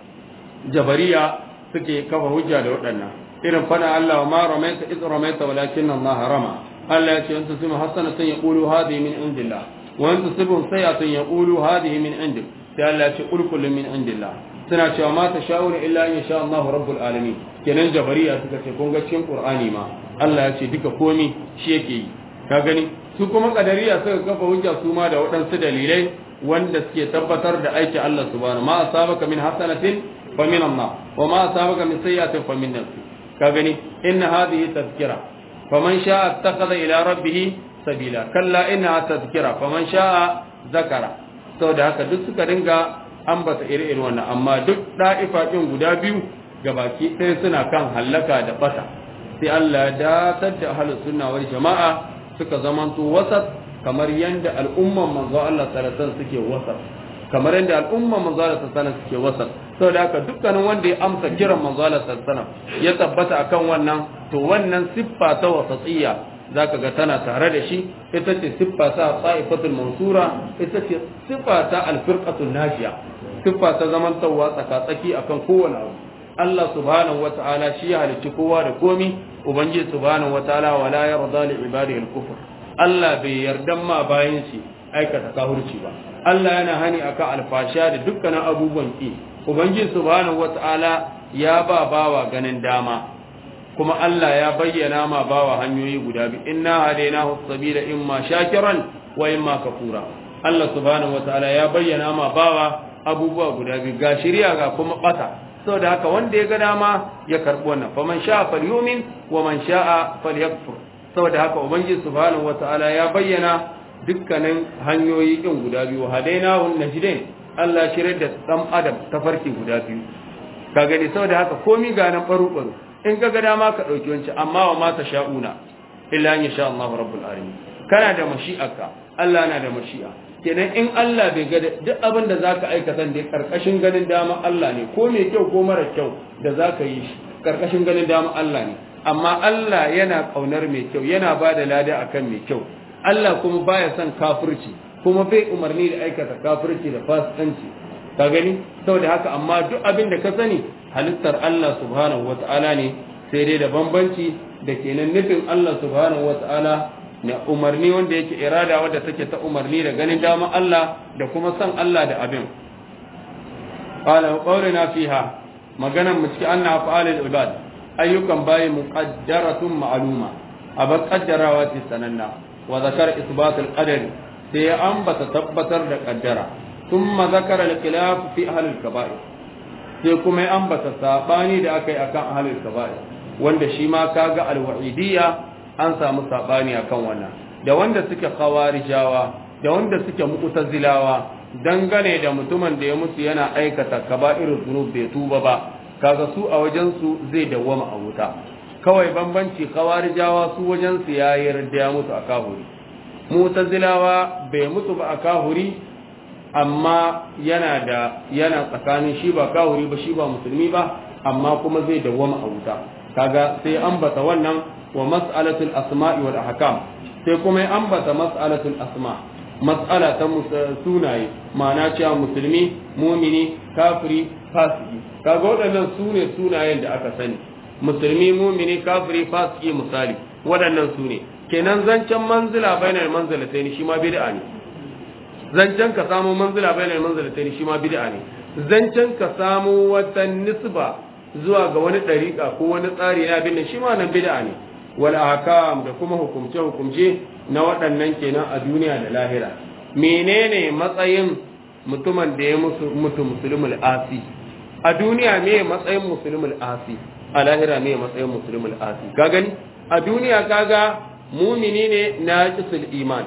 jabariya suke kafa hujja da waɗannan irin fada Allah wa ma ramaita iz ramaita walakin Allah rama Allah ya ce in tusimu hasanatan yaqulu hadhihi min indillah wa in tusibu sayi'atan yaqulu hadhihi min indik sai Allah ya ce qul kullu min indillah suna cewa ma tasha'una illa in sha Allah rabbul alamin kenan jabariya suka ce kun ga cikin Qur'ani ma Allah ya ce duka komi shi yake yi ka gani su kuma kadariya suka kafa hujja su ma da waɗansu dalilai wanda suke tabbatar da aikin Allah subhanahu ma asabaka min hasanatin fa min Allah wa ma asabaka min sayyi'atin fa min nafsi ka gani inna hadhihi tadhkira faman sha'a ittakhadha ila rabbih sabila kalla inna tadhkira faman sha'a zakara saboda haka duk suka dinga ambata iri-iri wannan amma duk da'ifa din guda biyu gabaki ɗaya suna kan hallaka da bata sai Allah ya datar da ahlus sunna wal jama'a suka zamanto wasat kamar yanda al'umman manzo Allah sallallahu alaihi wasallam suke wasat kamar yanda al'umman manzo Allah sallallahu alaihi wasallam suke wasat saboda haka dukkanin wanda ya amsa kiran manzo Allah sallallahu alaihi wasallam ya tabbata akan wannan to wannan siffa ta wasatiyya zaka ga tana tare da shi ita ce siffa ta ta'ifatul mansura ita ce siffa ta al-firqatul najiya siffa ta zamantawa tsaka-tsaki akan kowane abu Allah subhanahu wata'ala shi ya halicci kowa da komi ubangiji subhanahu wataala wala yarda li ibadihi al-kufr Allah bai yarda ma bayin shi aikata kafirci ba Allah yana hani akan alfasha da dukkanin abubuwan ki ubangiji subhanahu wataala ya ba bawa ganin dama kuma Allah ya bayyana ma bawa hanyoyi guda biyu inna hadainahu as-sabila imma shakiran wa imma kafura Allah subhanahu wataala ya bayyana ma bawa abubuwa guda biyu ga shari'a ga kuma bata saboda haka wanda ya ga dama ya karbi wannan faman sha'a falyumin wa man sha'a falyakfur saboda haka ubangiji subhanahu wataala ya bayyana dukkanin hanyoyi din guda biyu hadainahu najdain Allah shirye da dan adam tafarki guda biyu ka gani saboda haka komai ga nan baro baro in ka ga dama ka dauki wancan amma wa ma sha'una illa in sha Allah rabbul alamin kana da mashi'arka Allah na da mashi'a kenan in Allah bai ga duk abin da zaka aikata da karkashin ganin dama Allah ne ko mai kyau ko mara kyau da zaka yi shi karkashin ganin dama Allah ne amma Allah yana kaunar mai kyau yana bada lada akan mai kyau Allah kuma baya son kafirci kuma bai umarni da aikata kafirci da fasikanci ka gani saboda haka amma duk abin da ka sani halittar Allah subhanahu wataala ne sai dai da bambanci da kenan nufin Allah subhanahu wataala na umarni wanda yake irada wadda take ta umarni da ganin dama Allah da kuma san Allah da abin qala qawlina fiha maganan mu cikin anna fa'alul ibad ayyukan bayi muqaddaratun ma'luma aba qaddarawa ce sananna wa zakara isbatul qadar sai ya ambata tabbatar da qaddara thumma zakara al-khilaf fi ahli al-kaba'ir sai kuma ya ambata sabani da akai akan ahli al-kaba'ir wanda shi ma kaga al-wa'idiyya an samu sabani akan wannan da wanda suke khawarijawa da wanda suke mu'tazilawa dangane da mutumin da ya mutu yana aikata kaba'irul dhunub bai tuba ba kaga su a wajen su zai dawwama a wuta kawai bambanci khawarijawa su wajen su yayi radda ya mutu a kahuri mu'tazilawa bai mutu ba a kahuri amma yana da yana tsakanin shi ba kahuri ba shi ba musulmi ba amma kuma zai dawwama a wuta kaga sai ambata wannan wa mas'alatul asma'i wal ahkam sai kuma ya ambata mas'alatul asma mas'ala ta sunaye ma'ana cewa musulmi mumini kafiri fasiki kaga waɗannan sune sunayen da aka sani musulmi mumini kafiri fasiki misali waɗannan sune kenan zancen manzila bainal manzilatayn shi ma bid'a ne zancen ka samu manzila bainal manzilatayn shi ma bid'a ne zancen ka samu wata nisba zuwa ga wani dariƙa ko wani tsari na bin shi ma nan bid'a ne wal ahkam da kuma hukumce hukumce na waɗannan kenan a duniya da lahira menene matsayin mutumin da ya mutu musulmul asi a duniya me matsayin musulmul asi a lahira me matsayin musulmul asi ka gani a duniya kaga mumini ne na kisul iman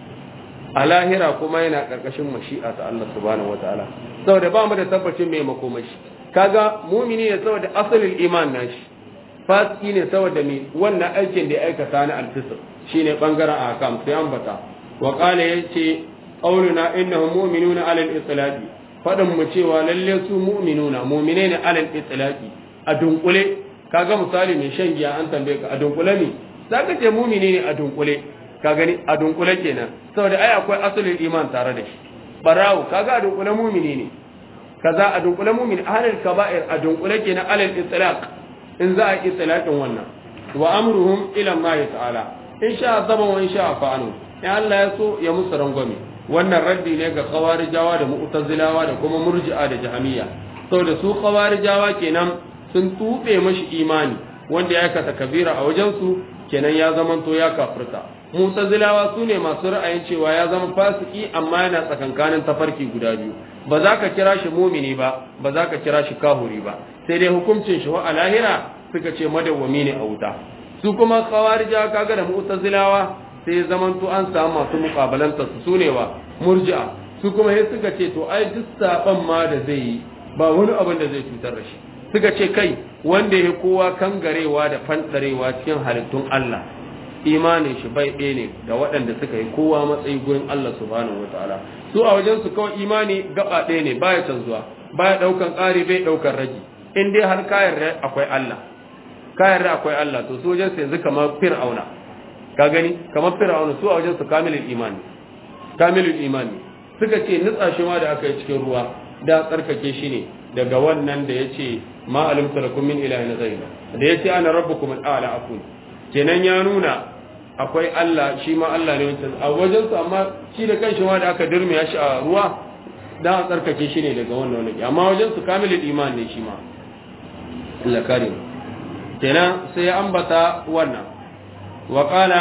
a lahira kuma yana karkashin mashi'a ta Allah subhanahu wataala saboda ba mu da tabbacin me makomashi kaga mumini ne saboda asalin iman nashi fasiki ne saboda me wannan aikin da ya aikata na al-fisq shine bangaren ahkam sai ambata wa qala yace qauluna innahum mu'minuna 'ala al-itlaqi fadin mu cewa lalle su mu'minuna mu'mine ne 'ala al-itlaqi a dunkule kaga misali mai shan giya an tambaye ka a dunkule ne zaka ce mu'mini ne a dunkule ka gani a dunkule kenan saboda ai akwai asalin iman tare da shi barawo kaga a dunkule mu'mini ne kaza a dunkule mu'mini ahlul kaba'ir a dunkule kenan 'ala al-itlaq in za a yi itlaqin wannan wa amruhum ila Allah ta'ala in sha zama wa in sha fa'anu in Allah ya so ya musu rangwame wannan raddi ne ga khawarijawa da mu'tazilawa da kuma murji'a da jahmiya saboda su khawarijawa kenan sun tube mashi imani wanda ya aikata kabira a wajen su kenan ya zamanto ya kafirta mu'tazilawa su ne masu ra'ayin cewa ya zama fasiki amma yana tsakankanin tafarki guda biyu ba za ka kira shi mumini ba ba za ka kira shi kahuri ba sai dai hukuncin shi wa a lahira suka ce madawwami ne a wuta su kuma khawarija kaga da mu'tazilawa sai zamanto an samu masu mukabalanta su sune wa murji'a su kuma sai suka ce to ai duk saban ma da zai yi ba wani abin da zai cutar da shi suka ce kai wanda ya kowa kangarewa da fandarewa cikin halittun Allah imanin shi bai ɗaya ne da waɗanda suka yi kowa matsayi gurin Allah subhanahu wataala su a wajen su kawai imani gaba ɗaya ne baya canzuwa baya ɗaukan ƙari bai ɗaukan ragi in dai har ka yarda akwai Allah ka yarda akwai Allah to su wajen su yanzu kamar fir'auna ka gani kamar fir'auna su a wajen su kamilul imani kamilul imani suka ce nutsa shi ma da aka yi cikin ruwa da tsarkake shi ne daga wannan da yace ma alimtu lakum min ilahin ghayra da yace ana rabbukum al-a'la akun kenan ya nuna akwai Allah shi ma Allah ne wancan a wajen su amma shi da kanshi ma da aka dirmiya shi a ruwa da tsarkake shi ne daga wannan wani amma wajen su kamilul iman ne shi ma Allah karim kenan sai ya ambata wannan wa qala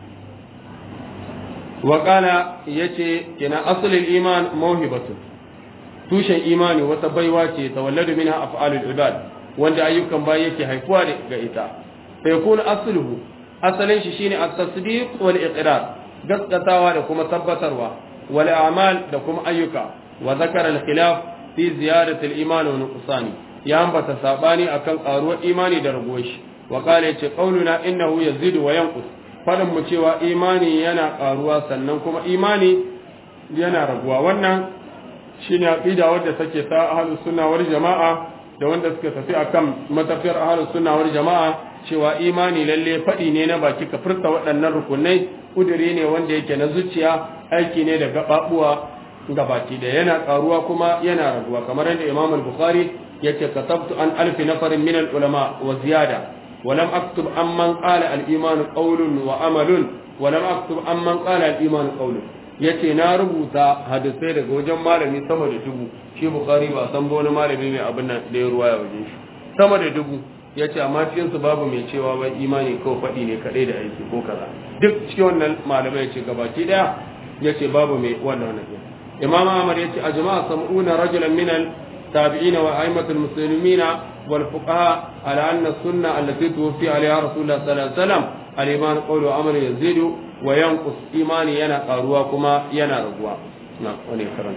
wa qala yace kenan aslul iman mawhibatu tushen imani wata baiwa ce tawalladu minha af'alul ibad wanda ayyukan bayi yake haifuwa ga ita fa yakun asluhu asalin shi shine at-tasdiq wal iqrar gaskatawa da kuma tabbatarwa wal a'mal da kuma ayyuka wa zakara al-khilaf fi ziyadati al-iman wa nuqsani ya ambata sabani akan karuwar imani da raguwar shi wa qala yace qauluna innahu yazidu wa yanqus fadin mu cewa imani yana karuwa sannan kuma imani yana raguwa wannan shine aqida wadda take ta ahlus sunna wal jamaa da wanda suka tafi akan matafiyar ahlus sunna wal jamaa cewa imani lalle fadi ne na baki ka furta waɗannan rukunai kudure ne wanda yake na zuciya aiki ne da gababuwa gabaki da yana karuwa kuma yana raguwa kamar yadda Imam al-Bukhari yace katabtu an alf nafarin min al-ulama wa ziyada wa lam aktub amman qala al-iman qawlun wa amalun wa lam aktub amman qala al-iman qawlun yace na rubuta hadisai daga wajen malami sama da dubu shi Bukhari ba san ba wani malami mai abin nan da ya ruwaya wajen shi sama da dubu yace amma cikin su babu mai cewa wai imani ko fadi ne kadai da aiki ko kaza duk cikin wannan malamai yace gabaki daya yace babu mai wannan wannan إمام عمر يأتي أجماع سمعون رجلا من التابعين وأئمة المسلمين والفقهاء على أن السنة التي توفي عليها رسول الله صلى الله عليه وسلم الإيمان قول وعمل يزيد وينقص إيمان ينا قارواكما ينا رضوا نعم ولي كرم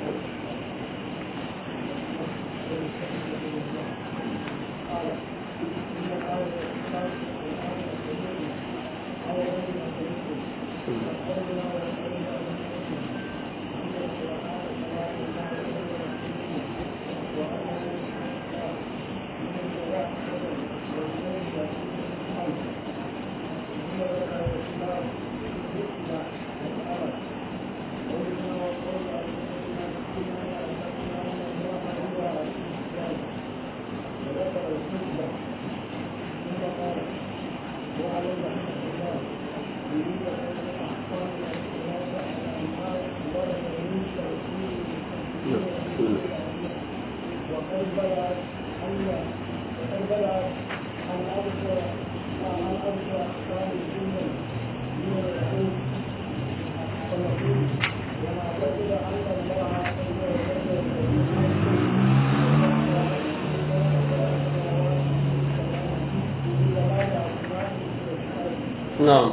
نعم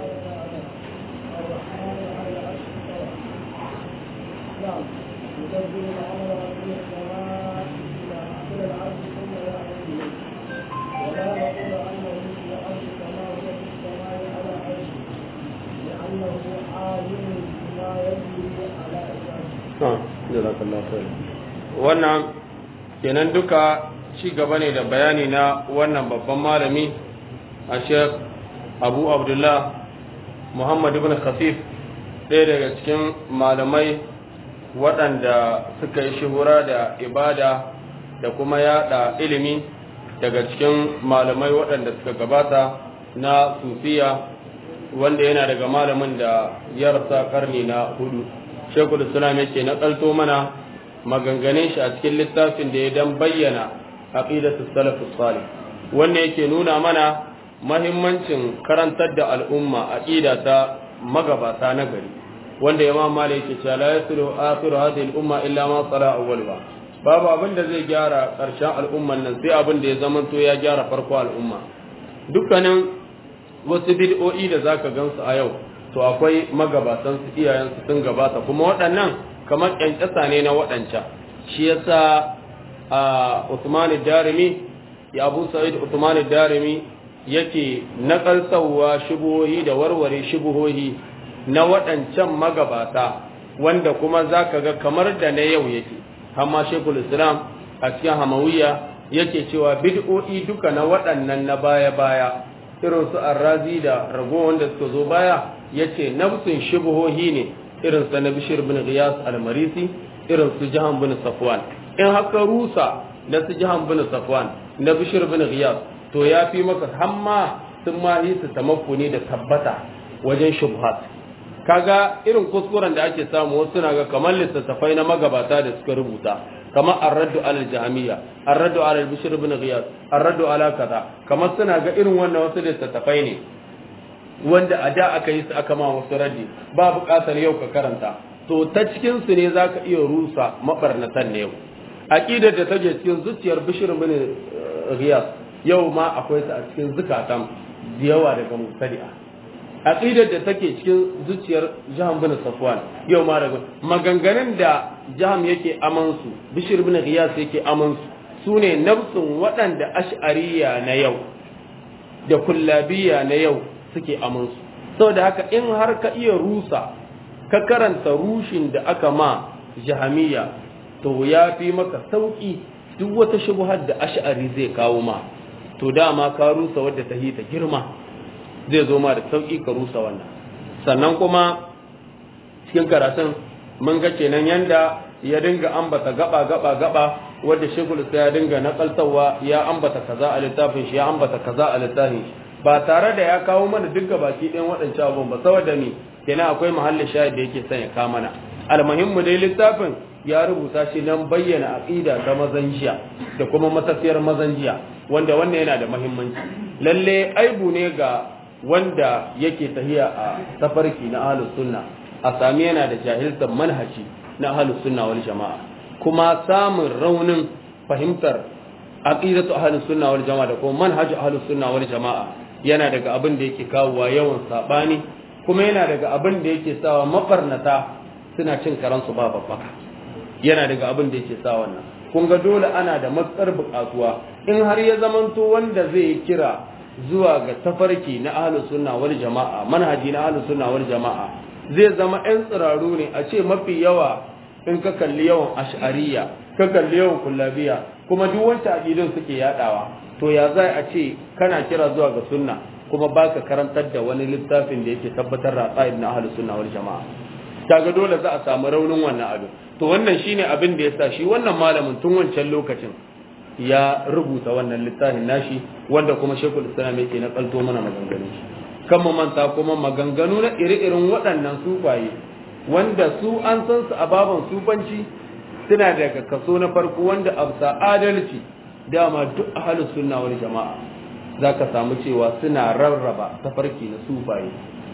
wannan kenan duka ci gaba ne da bayani na wannan babban malami a Sheikh Abu Abdullah Muhammad ibn Khafif ɗaya daga cikin malamai waɗanda suka yi shuhura da ibada da kuma yaɗa ilimi daga cikin malamai waɗanda suka gabata na sufiya wanda yana daga malamin da ya rasa karni na hudu Sheikhul Islam yake na kalto mana maganganun shi a cikin littafin da ya dan bayyana aqidatu salafus salih wanda yake nuna mana mahimmancin karantar da al'umma aqida ta magabata na gari wanda Imam Malik yake cewa la yasiru akhiru hadhihi al-umma illa ma sala awwalha babu abin da zai gyara karshen al'umman nan sai abin da ya zamanto ya gyara farko al'umma dukkanin wasu bid'o'i da zaka gansu a yau to akwai magabatan su iyayen su sun gabata kuma waɗannan kamar ƙyanƙyasa ne na waɗancan shi yasa a Uthman ad-Darimi ya Abu Sa'id Uthman ad-Darimi yake nakalsawa shubuhohi da warware shubuhohi na waɗancan magabata wanda kuma zaka ga kamar da na yau yake amma Sheikhul Islam a cikin Hamawiyya yake cewa bid'o'i duka na waɗannan na baya-baya irin su Ar-Razi da rago wanda suka zo baya yace nafsun shubuhohi ne irin sa na Bishr bin Ghiyas al-Marisi irin su Jahan bin Safwan in haka rusa na su Jahan bin Safwan na Bishr bin Ghiyas to ya fi maka hamma sun ma yi su tamakkuni da tabbata wajen shubhat. Kaga irin kuskuren da ake samu wasu na ga kamar littattafai na magabata da suka rubuta kamar ar-raddu ala al-jahmiyya ar-raddu ala al-Bishr bin Ghiyas ar-raddu ala kaza kamar suna ga irin wannan wasu littattafai ne wanda a da aka yi su aka ma wasu raddi ba buƙatar yau ka karanta to ta cikin su ne zaka iya rusa mabarnatan ne yau aqidar da take cikin zuciyar Bishr bin Ghiyas yau ma akwai ta a cikin zukatan da yawa daga mubtadi'a aqidar da take cikin zuciyar Jahan bin Safwan yau ma daga maganganun da Jaham yake aman su Bishr bin Ghiyas yake aman su sune nafsun waɗanda ash'ariyya na yau da kullabiyya na yau suke aman su saboda haka in har ka iya rusa ka karanta rushin da aka ma Jahamiyya to ya fi maka sauki duk wata shubhar da ash'ari zai kawo ma to dama ka rusa wadda ta hita girma zai zo ma da sauki ka rusa wannan. Sannan kuma cikin karatun mun ga kenan yanda ya dinga ambata gaba gaba gaba wanda shekul sai ya dinga nakaltawa ya ambata kaza a littafin shi ya ambata kaza a littafin shi ba tare da ya kawo mana dukkan baki ɗayan waɗancan abubuwan ba saboda ni kenan akwai mahallin shahid da yake son ya kawo mana. Almuhimmu dai littafin ya rubuta shi nan bayyana aqida ta mazanjiya da kuma matafiyar mazanjiya wanda wannan yana da muhimmanci. Lalle aibu ne ga wanda yake tahiya a tafarki na ahlus sunna a sami yana da jahiltar manhaji na ahlus sunna wal jama'a kuma samun raunin fahimtar aqidatu ahlus sunna wal jama'a da kuma manhaj ahlus sunna wal jama'a yana daga abin da yake kawowa yawan sabani kuma yana daga abin da yake sawa mafarnata suna cin karansu ba babbaka yana daga abin da yake sa wannan kun ga dole ana da matsar buƙatuwa in har ya zamanto wanda zai kira zuwa ga tafarki na ahlus sunna wal jama'a manhaji na ahlus sunna wal jama'a zai zama ɗan tsiraru ne a ce mafi yawa in ka kalli yawan ash'ariyya ka kalli yawan kullabiya kuma duk wanda aqidun suke yadawa to ya zai a ce kana kira zuwa ga sunna kuma baka karantar da wani littafin da yake tabbatar da aqaid na ahlus sunna wal jama'a kaga dole za a samu raunin wannan abin to wannan shine abin da yasa shi wannan malamin tun wancan lokacin ya rubuta wannan littafin nashi wanda kuma Sheikhul Islam yake na kalto mana maganganun shi kan mu manta kuma maganganu na iri-irin waɗannan sufaye wanda su an san su a baban sufanci suna daga kaso na farko wanda absa adalci dama duk ahlus sunna wal jama'a zaka samu cewa suna rarraba tafarki na sufaye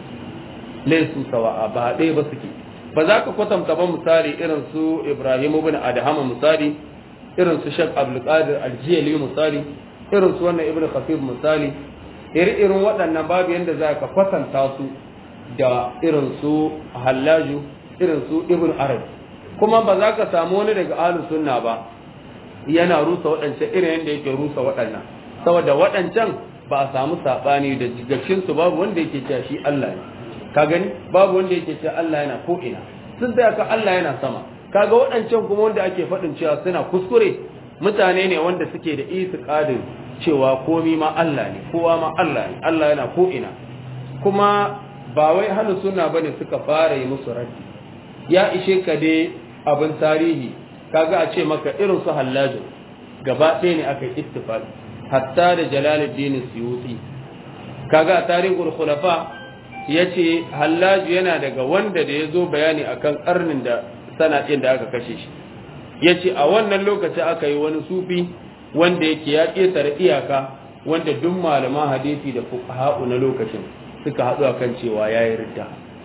laysu sawa'a ba ɗaya ba suke ba za ka kwatanta ba misali irin su Ibrahim ibn Adham misali irin su Sheikh Abdul Qadir Al-Jili misali irin su wannan Ibn Khafif misali iri-irin waɗannan babu yanda za ka kwatanta su da irin su Hallaju irin su Ibn Arabi kuma ba za ka samu wani daga ahlus sunna ba yana rusa waɗancan irin yanda yake rusa waɗannan saboda waɗancan ba a samu sabani da jigashin su babu wanda yake cewa shi Allah ne ka gani babu wanda yake cewa Allah yana ko ina sun tsaya ka Allah yana sama kaga waɗancan kuma wanda ake faɗin cewa suna kuskure mutane ne wanda suke da itiqadin cewa komi ma Allah ne kowa ma Allah ne Allah yana ko ina kuma ba wai ahlus sunna bane suka fara yi musu raddi ya ishe ka dai abin tarihi kaga a ce maka irin su Hallaju gaba ɗaya ne aka yi ittifaqi hatta da Jalaluddin Suyuti kaga a tarihul khulafa yace Hallaju yana daga wanda da yazo bayani akan karnin da sanatin da aka kashe shi yace a wannan lokaci aka yi wani sufi wanda yake ya ƙetare iyaka wanda duk malaman hadisi da fuqaha'u na lokacin suka haɗu akan cewa yayi ridda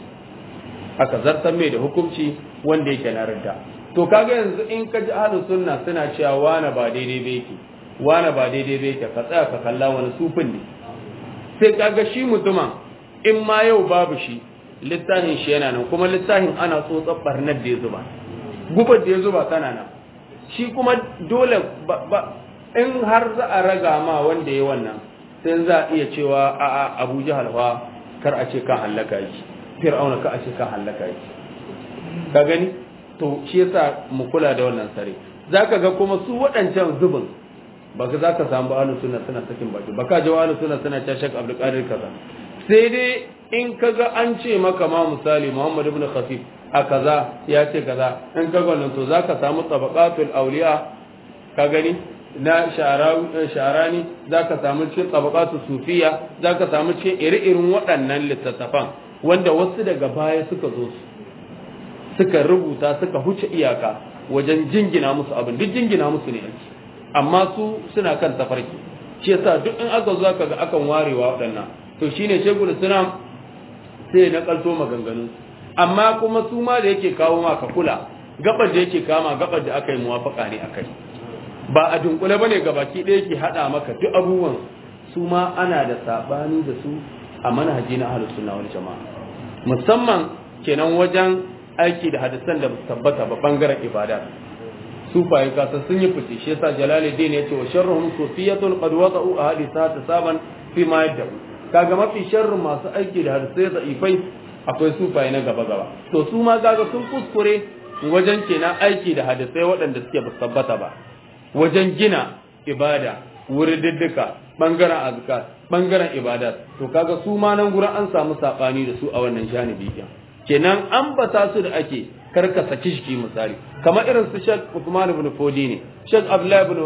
aka zartar mai da hukunci wanda yake na ridda to kaga yanzu in ka ji ahlus sunna suna cewa wani ba daidai ba yake wani ba daidai ba yake ka tsaya ka kalla wani sufin ne sai kaga shi mutumin in ma yau babu shi littafin shi yana nan kuma littafin ana tsotsar barnar da ya zuba gubar da ya zuba tana nan shi kuma dole in har za a raga ma wanda ya wannan sai za a iya cewa a a Abu Jahal fa kar a ce kan halaka yi Fir'auna ka a ce kan halaka yi ka gani to shi yasa mu kula da wannan sare zaka ga kuma su waɗancan zubin baka zaka samu ahlus sunna suna sakin baki baka ji ahlus sunna suna ta Sheikh Abdul Qadir kaza sai dai in kaga an ce maka ma misali Muhammad ibn Khafif a kaza ya ce kaza in kaga wannan to zaka samu tabaqatul awliya ka gani na sharani zaka samu cikin tabaqatul sufiya zaka samu cikin iri-irin waɗannan littattafan wanda wasu daga baya suka zo su suka rubuta suka huce iyaka wajen jingina musu abin duk jingina musu ne ake amma su suna kan tafarki shi yasa duk in aka zo aka ga akan warewa waɗannan to shine shegul islam sai na kalto maganganun amma kuma su ma da yake kawo ma ka kula gabar da yake kama gabar da aka yi muwafaka ne akai ba a dunkule bane gabaki ɗaya yake hada maka duk abubuwan su ma ana da sabani da su a manhaji na ahlus sunna wal jamaa musamman kenan wajen aiki da hadisan da tabbata ba bangaren ibada sufaye kasa sun yi fice shi yasa jalaluddin ya ce wa sharruhum sufiyatun qad wada'u ahaditha tasaban fi ma yadda kaga mafi sharrin masu aiki da hadisai da'ifai akwai sufaye na gaba gaba to su ma kaga sun kuskure wajen kenan aiki da hadisai waɗanda suke ba tabbata ba wajen gina ibada wurididdika bangaren azkar bangaren ibadat to kaga su ma nan gurin an samu sabani da su a wannan janibi kenan ambata su da ake karka saki shi misali kamar irin su Sheikh Uthman ibn Fodi ne Sheikh Abdullah ibn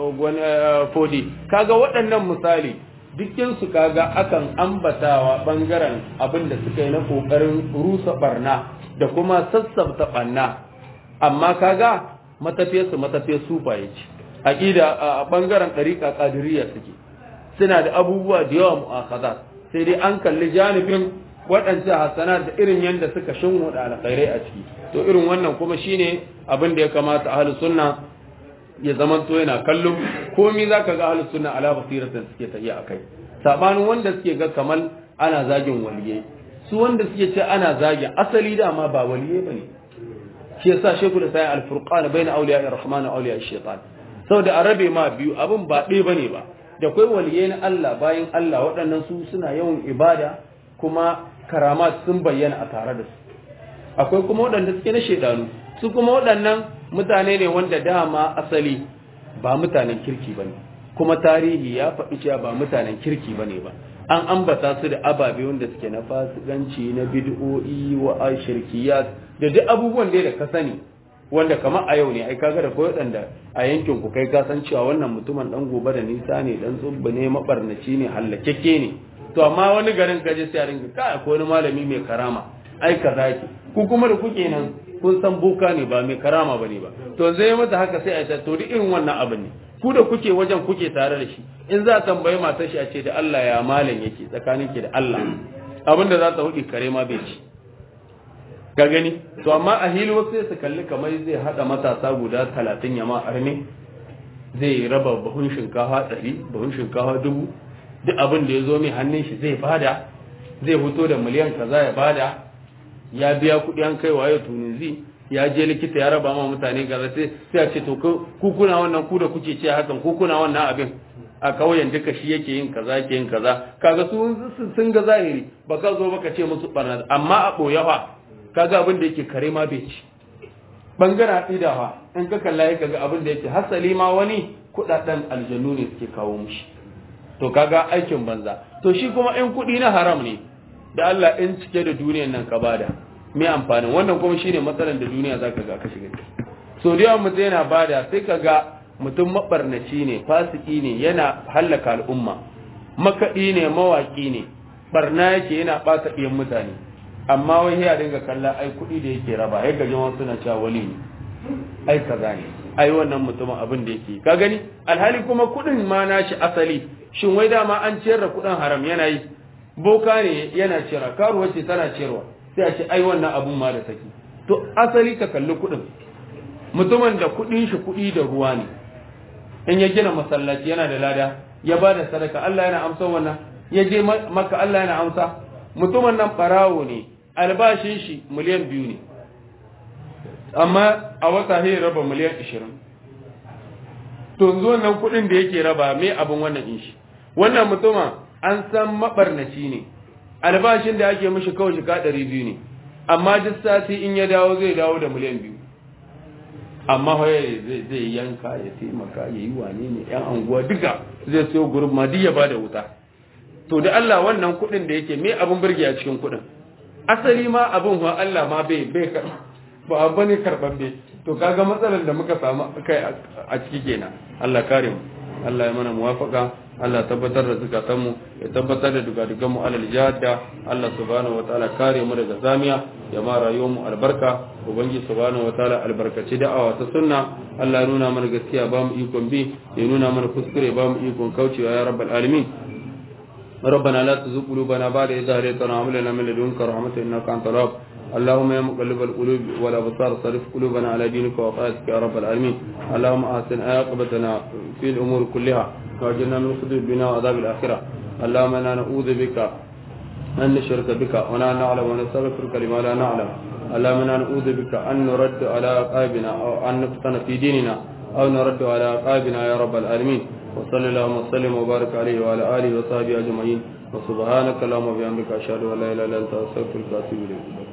Fodi kaga waɗannan misali dukkan su kaga akan ambatawa bangaren abin da suka yi na kokarin rusa barna da kuma sassabta barna amma kaga matafiyar su matafiyar sufaye ce aqida a bangaren dariqa qadiriyya suke suna da abubuwa da yawa mu'akhazat sai dai an kalli janibin waɗancan hasana da irin yadda suka shinwada alkhairai a ciki to irin wannan kuma shine abin da ya kamata ahlus sunna ya zamanto yana kallon komai zaka ga ahlus sunna ala basiratan suke tafiya akai sabanin wanda suke ga kamal ana zagin waliyai su wanda suke ce ana zagi asali dama ba waliyai bane shi yasa sheku da sai al-furqan baina awliya ar-rahman wa awliya ash-shaytan saboda arabe ma biyu abin ba ɗaya bane ba da kai waliyai na Allah bayan Allah waɗannan su suna yawan ibada kuma karamat sun bayyana a tare da su akwai kuma waɗanda suke na shaidanu su kuma waɗannan mutane ne wanda dama asali ba mutanen kirki bane kuma tarihi ya faɗi cewa ba mutanen kirki bane ba an ambata su da ababe wanda suke na fasikanci na bid'o'i wa shirkiyat da duk abubuwan da ka sani wanda kamar a yau ne ai kaga da koyo waɗanda a yankin ku kai ka san cewa wannan mutumin dan gobe da nisa ne dan tsubba ne mabarnaci ne hallakeke ne to amma wani garin kaje sai a ringa kai ko wani malami mai karama ai kaza yake ku kuma da kuke nan kun san boka ne ba mai karama bane ba to zai mata haka sai a ta to duk irin wannan abin ne ku da kuke wajen kuke tare da shi in za a tambaye matar shi a ce da Allah ya malam yake tsakanin ki da Allah abinda za ta hudi kare ma bai ci ka gani to amma a hili wasu sai su kalli kamar zai hada matasa guda talatin yama arne zai raba buhun shinkafa ɗari buhun shinkafa dubu duk abin da ya zo mai hannun shi zai bada zai fito da miliyan kaza ya bada ya biya kuɗi an kai waye tunisi ya je likita ya raba ma mutane gaza sai sai a ce to ku kuna wannan ku da kuke ce hakan ku kuna wannan abin a kauyen duka shi yake yin kaza yake yin kaza kaga su sun ga zahiri baka zo baka ce musu barna amma a boyawa kaga abin da yake kare ma bai ci bangaren idawa in ka kalla ya kaga abin da yake hasali ma wani kudaden aljannu ne suke kawo mushi to kaga aikin banza to shi kuma in kudi na haram ne da Allah in cike da duniyar nan ka bada me amfanin wannan kuma shine matsalar da duniya zaka ga ka shiga so da yawan mutum yana bada sai kaga mutum mabarnaci ne fasiki ne yana hallaka al'umma makadi ne mawaki ne barna yake yana bata ɗiyan mutane amma wai ya dinga kalla ai kuɗi da yake raba ya gaji wasu suna cewa wali ne ai kaza ne ai wannan mutumin abin da yake ka gani alhali kuma kuɗin ma nashi asali shin wai dama an ciyar da kuɗin haram yana yi boka ne yana ciyarwa karuwa ce tana ciyarwa sai a ce ai wannan abun ma da saki to asali ka kalli kuɗin mutumin da kuɗin shi kuɗi da ruwa ne in ya gina masallaci yana da lada ya ba da sadaka Allah yana amsa wannan ya je maka Allah yana amsa mutumin nan barawo ne albashin shi miliyan biyu ne amma a wata sai raba miliyan ashirin to yanzu wannan kuɗin da yake raba me abin wannan in shi wannan mutumin an san mabarnaci ne albashin da ake mishi kawai shi ka ɗari biyu ne amma duk sati in ya dawo zai dawo da miliyan biyu amma hoye zai yanka ya taimaka ya yi wane ne yan anguwa duka zai siyo gurin ma duk ya bada wuta to da Allah wannan kuɗin da yake me abin burge a cikin kuɗin asali ma abin wa Allah ma bai bai ba abu ne karɓaɓɓe to kaga matsalar da muka samu kai a ciki kenan Allah kare mu Allah ya mana muwafaka Allah tabbatar da zukatanmu ya tabbatar da dugadugan mu alal jihadda Allah subhanahu wataala kare mu daga zamiya ya ma rayuwar mu albarka ubangi subhanahu wataala albarkaci da'awa ta sunna Allah ya nuna mana gaskiya ba mu ikon bi ya nuna mana kuskure ba mu ikon kaucewa ya rabbal alamin ربنا لا تزغ قلوبنا بعد إذ هديتنا وهب لنا من لدنك رحمة إنك أنت الوهاب اللهم يا مقلب القلوب والأبصار صرف قلوبنا على دينك وطاعتك يا رب العالمين اللهم أحسن عاقبتنا في الأمور كلها واجعلنا من خزي الدنيا وعذاب الآخرة اللهم إنا نعوذ بك أن نشرك بك ولا نعلم ونستغفرك لما لا نعلم اللهم إنا نعوذ بك أن نرد على عقابنا أو أن نفتن في ديننا أو نرد على عقابنا يا رب العالمين وصلى اللهم وسلم وبارك عليه وعلى آله وصحبه أجمعين وسبحانك اللهم وبحمدك أشهد أن لا إله إلا أنت أستغفرك وأتوب إليك